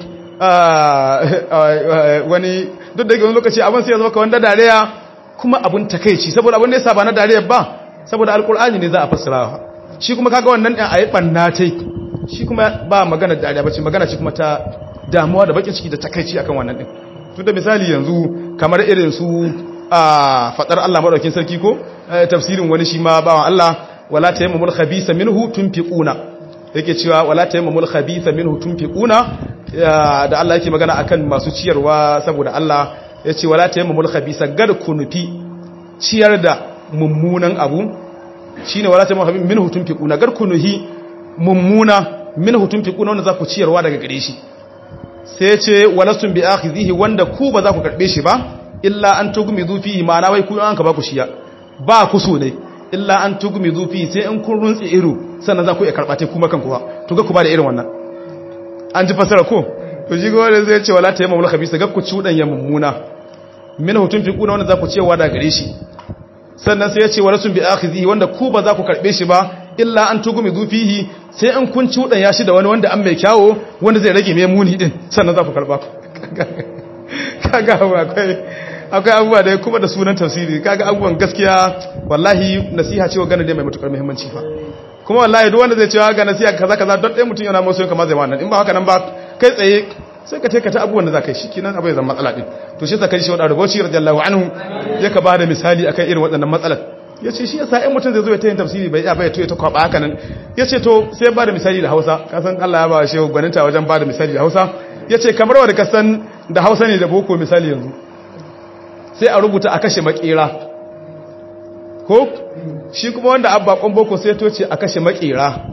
wani duk da wani lokaci abin sai ya zama kawai da dariya kuma abun takeici saboda abin da yasa ba na dariya ba saboda alkur'ani ne za a fassara shi kuma kaga wannan din ayi banna tai shi kuma ba magana dariya bace magana ce kuma ta damuwa da bakin ciki da takeici akan wannan din tun da misali yanzu kamar irin su a fadar Allah madaukakin sarki ko tafsirin wani shi ma bawan Allah wala tayammumul khabisa minhu tunfiquna yake cewa wala tayammumul khabisa minhu tunfiquna da Allah yake magana akan masu ciyarwa saboda Allah yace wala tayammumul khabisa gad kunufi ciyar da mummunan abu shine wala tayammumul khabisa minhu tunfiquna gad kunuhi mummuna minhu tunfiquna wanda za ku ciyarwa daga gare shi sai ya ce walastum bi akhizihi wanda ku ba za ku karbe shi ba illa an tugmizu fihi ma'ana wai ku an ka ba ku shiya ba ku so ne illa an tugmizu fihi sai in kun runtsi iru sannan za ku iya karba tai kuma kanku ba to ga ku ba da irin wannan an ji fasara ko to shi gore zai ce wala tayammul khabisa ga ku cudan ya mummuna min hutun fi kuna wanda za ku cewa da gare shi sannan sai ya ce walastum bi akhizihi wanda ku ba za ku karbe shi ba illa an tugmizu fihi sai an kun cudan ya shi da wani wanda an mai kyawo wanda zai rage mai muni din sannan za ku karba kaga akwai akwai abubuwa da kuma da sunan tafsiri kaga abubuwan gaskiya wallahi nasiha ce wa gane dai mai matukar muhimmanci fa kuma wallahi duk wanda zai cewa ga nasiha kaza kaza don ɗaya mutum yana masoyin kamar zai wannan in ba haka nan ba kai tsaye sai ka taikata abubuwan da za ka yi shikenan abu ya zama matsala din to shi sakari shi wadda rubuci radiyallahu anhu ya ka bada misali akan irin waɗannan matsalar ya ce shi yasa in mutum zai zo ya ta yin tafsiri bai iya bai to ya ta kwaba haka nan ya ce to sai ba da misali da Hausa kasan Allah ya ba shi gwaninta wajen ba da misali da Hausa ya ce kamar wanda ka san da Hausa ne da boko misali yanzu sai a rubuta a kashe makera ko shi kuma wanda abba kon boko sai to ce a kashe makera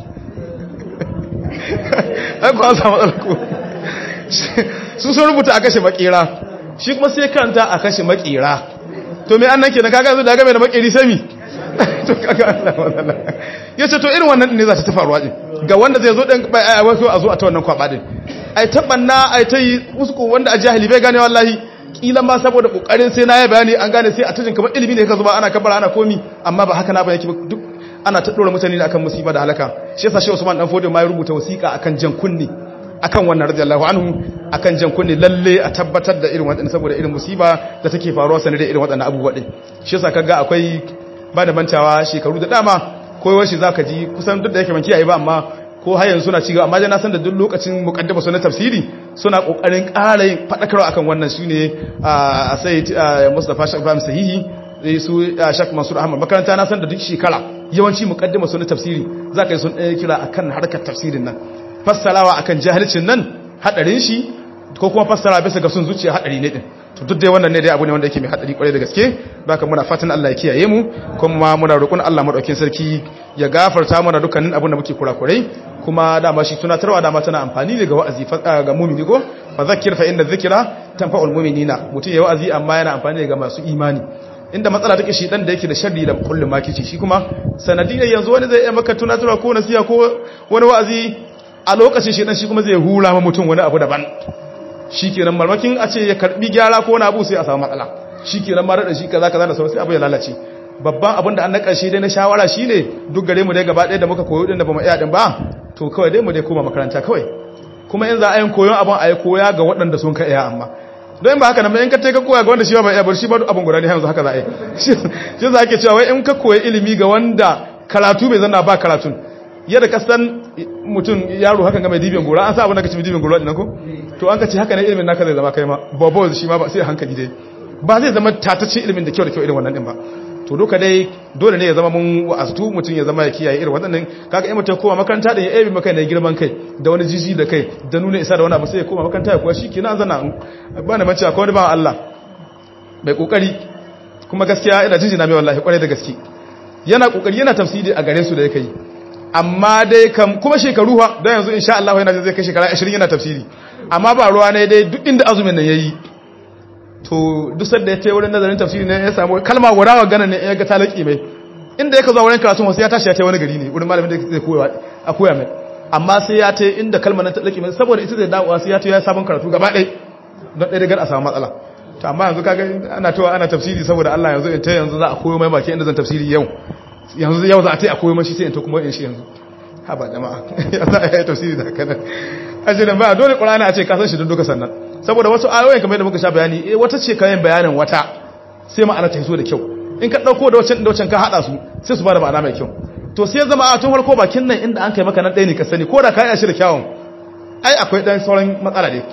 ai ko an samu matsala su sun rubuta a kashe makera shi kuma sai karanta a kashe makera to me annan kenan kaga yanzu da game da makeri sai mi to kaga Allah wallahi yace to irin wannan ne za ta faruwa din ga wanda zai zo dan ai wasu a zo a ta wannan kwaba din ai tabanna ai tayi usku wanda a jahili bai gane wallahi kila ma saboda kokarin sai na yi bayani an gane sai a tajin kamar ilimi ne ka zuba ana kabara ana komi amma ba haka na ba yake duk ana ta dora mutane akan musiba da halaka shi yasa Sheikh Usman dan Fodio ma ya rubuta wasiqa akan jan kunni akan wannan radiyallahu anhu akan jan kunni lalle a tabbatar da irin wadannan saboda irin musiba da take faruwa sanar da irin wadannan abubuwa din shi yasa kaga akwai ba da bantawa shekaru da dama koyawar shi zaka ji kusan duk da yake ban kiyaye ba amma ko har yanzu suna cigaba amma dai na san da duk lokacin mukaddama su na tafsiri suna kokarin ƙara yin fadakarwa akan wannan shine a sai Mustafa Shak Ibrahim Sahihi su Shak Mansur Ahmad makaranta na san da duk shekara yawanci mukaddama su na tafsiri zaka yi sun ɗaya kira akan harkar tafsirin nan fassarawa akan jahilcin nan hadarin shi ko kuma fassara bisa ga sun zuciya hadari ne din to duk dai wannan ne dai abu ne wanda yake mai hadari kwarai da gaske baka muna fatan Allah ya kiyaye mu kuma muna roƙon Allah madaukakin sarki ya gafarta mana dukkanin abin da muke kurakurai kuma dama shi tunatarwa dama tana amfani ne ga wa'azi ga mu'mini ko fa zakkir fa inna dhikra tanfa'ul mu'minina mutum ya wa'azi amma yana amfani ga masu imani inda matsala take shi dan da yake da sharri da kullum makici shi kuma sanadiyar yanzu wani zai yi maka tunatarwa ko nasiha ko wani wa'azi a lokacin shi dan shi kuma zai hura ma mutum wani abu daban shikenan malmakin a ce ya karbi gyara ko wani abu sai a samu matsala shikenan ma da shi kaza kaza da sauran sai abu ya lalace babban abin da an na karshe dai na shawara shine duk gare mu dai gaba ɗaya da muka koyo din da bamu iya din ba to kawai dai mu dai koma makaranta kawai kuma in za a yin koyon abin a yi koya ga waɗanda sun ka iya amma don ba haka nan in ka tai ka koya ga wanda shi ba iya bar shi ba abin guda ne yanzu haka za a yi shi za ake cewa wai in ka koyi ilimi ga wanda karatu bai zanna ba karatun yadda ka san mutum yaro hakan ga mai dibin gora an sa abin da ka ci dibin gora din ko to an ka ce haka ne ilimin naka zai zama kai ma bobo shi ma ba sai hankali dai ba zai zama tatacin ilimin da kyau da kyau irin wannan din ba to duka dai dole ne ya zama mun wa'azu mutum ya zama ya kiyaye irin waɗannan kaga in mutum kowa makaranta da ya ebe maka ne girman kai da wani jiji da kai da nuna isa da wani abu sai ya koma makaranta ya kuwa shi kenan zana ba na mace akwai wani ba Allah bai kokari kuma gaskiya ina jinjina mai wallahi kwarai da gaske yana kokari yana tafsiri a garin su da yake yi amma dai kam kuma shekaru ha dan yanzu insha Allah yana zai kai shekara ashirin yana tafsiri amma ba ruwa ne dai duk inda azumin nan yayi to duk sanda ya ce wurin nazarin tafsiri ne ya samu kalma guda gana ne ya ga talaki mai inda yake zuwa wurin karatun wasu ya tashi ya ce wani gari ne wurin malamin da zai koya a koya mai amma sai ya ce inda kalmar nan talaki mai saboda ita zai dawowa sai ya ce ya sabon karatu gaba ɗaya don ɗaya daga a samu matsala to amma yanzu kaga ana tawa ana tafsiri saboda Allah yanzu in ta yanzu za a koyo mai baki inda zan tafsiri yau yanzu yau za a ta a koyo mashi sai in ta kuma in shi yanzu ha ba jama'a ya za a yi tafsiri da haka nan ajinan ba dole Qur'ani a ce ka san shi don duka sannan saboda wasu ayoyin kamar yadda muka sha bayani eh wata ce kayan bayanin wata sai ma'ana ta hiso da kyau in ka dauko da wancan da wancan ka hada su sai su bada ma'ana mai kyau to sai zama a tun farko bakin nan inda an kai maka nan ɗaya ne ka sani ko da ka yi shi da kyawun ai akwai dan sauran matsala ne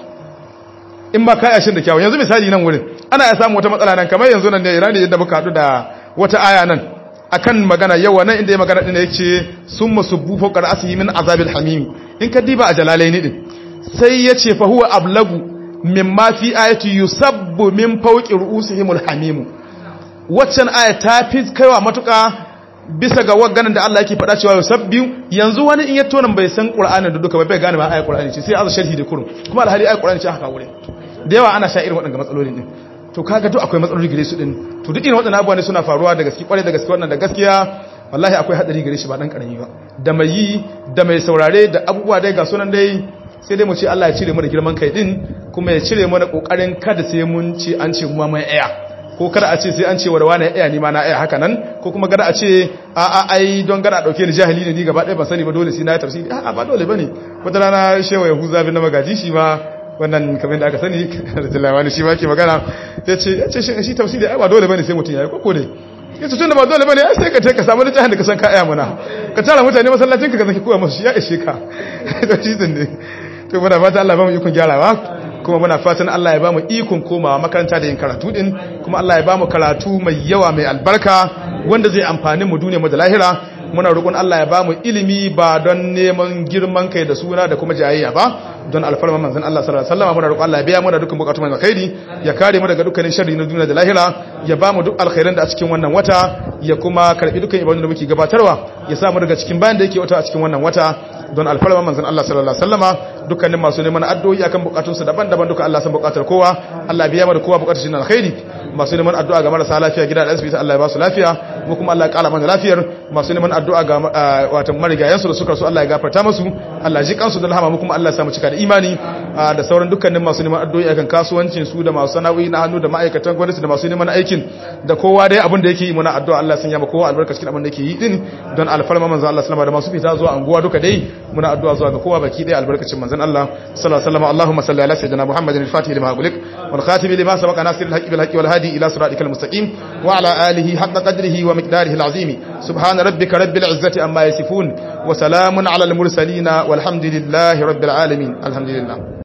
in ba ka yi shi da kyawun yanzu misali nan wurin ana ya samu wata matsala nan kamar yanzu nan ne irani yadda muka hadu da wata aya nan akan magana yawa nan inda ya magana din yace summa subbu fawqa ra'sihi min azabil hamim in ka diba a jalalaini din sai yace fa huwa ablagu mimma fi ayati yusabbu min fawqi ru'usihimul hamim waccan aya ta fi kaiwa matuka bisa ga waganan da Allah yake faɗa cewa yusabbi yanzu wani in ya tonan bai san Qur'anin da duka bai gane ba ayat Qur'ani ce sai azu sharhi da kurum kuma alhali ayat Qur'ani ce haka wure da yawa ana sha irin waɗannan matsalolin din to kaga duk akwai matsaloli gare su din to duk irin waɗannan abubuwa ne suna faruwa da gaskiya kware da gaskiya wannan da gaskiya wallahi akwai hadari gare shi ba dan karami ba da mai yi da mai saurare da abubuwa dai ga sunan dai sai dai mu ce Allah ya cire mu da girman kai din kuma ya cire mu da kokarin kada sai mun ce an ce mu mai aya ko kada a ce sai an ce wa wani aya ni ma na aya haka nan ko kuma kada a ce a a ai don kada a dauke ni jahili ne ni gaba ɗaya ban sani ba dole sai na yi tafsiri a ba dole bane wata rana shewa Yahuza bin Magaji shi ma wannan kamar da aka sani Rasulullahi wani shi ma ke magana yace yace shi tafsiri ai ba dole bane sai mutun yayi koko ne yace tunda ba dole bane sai ka take ka samu littafin da ka san ka aya muna ka tara mutane masallacin ka ka zaki koya musu ya ishe ka to shi din ne to muna fata Allah ba mu ikon gyarawa kuma muna fatan Allah ya ba mu ikon komawa makaranta da yin karatu din kuma Allah ya ba mu karatu mai yawa mai albarka wanda zai amfani mu duniya mu da lahira muna roƙon Allah ya ba mu ilimi ba don neman girman kai da suna da kuma jayayya ba don alfarma manzon Allah sallallahu alaihi wasallam muna roƙon Allah ya biya mu da dukkan bukatun mu alkhairi ya kare mu daga dukkanin sharri na duniya da lahira ya ba mu duk alkhairan da a cikin wannan wata ya kuma karbi dukkan ibadun da muke gabatarwa ya sa mu daga cikin bayan da yake wata a cikin wannan wata don alfarma manzon Allah sallallahu alaihi wasallama dukkanin masu neman addu'o'i akan bukatunsu daban-daban duka Allah san bukatar kowa Allah biya mu da kowa bukatar shi na alkhairi masu neman addu'a ga marasa lafiya gida da asibiti Allah ya ba su lafiya mu kuma Allah ya kara mana lafiyar masu neman addu'a ga wato marigayen su da suka so Allah ya gafarta musu Allah ji kansu da rahama mu kuma Allah ya samu cika da imani da sauran dukkanin masu neman addu'o'i akan kasuwancin su da masu sana'o'i na hannu da ma'aikatan gwamnati da masu neman aikin da kowa dai abin da yake yi muna addu'a Allah sun yaba kowa albarka cikin abin da yake yi din don alfarma manzo Allah sallama da masu fita zuwa anguwa duka dai muna addu'a zuwa ga kowa baki dai albarkacin manzon Allah sallallahu alaihi wasallam Allahumma salli ala sayyidina Muhammadin al-fatih lima ughliq wal khatim lima sabaqa nasir al-haqqi bil haqqi wal hadi ila siratikal mustaqim wa ala alihi haqqa qadrihi wa miqdarihi al-azim subhana rabbika rabbil izzati amma yasifun wa salamun ala al-mursalin walhamdulillahi rabbil alamin alhamdulillah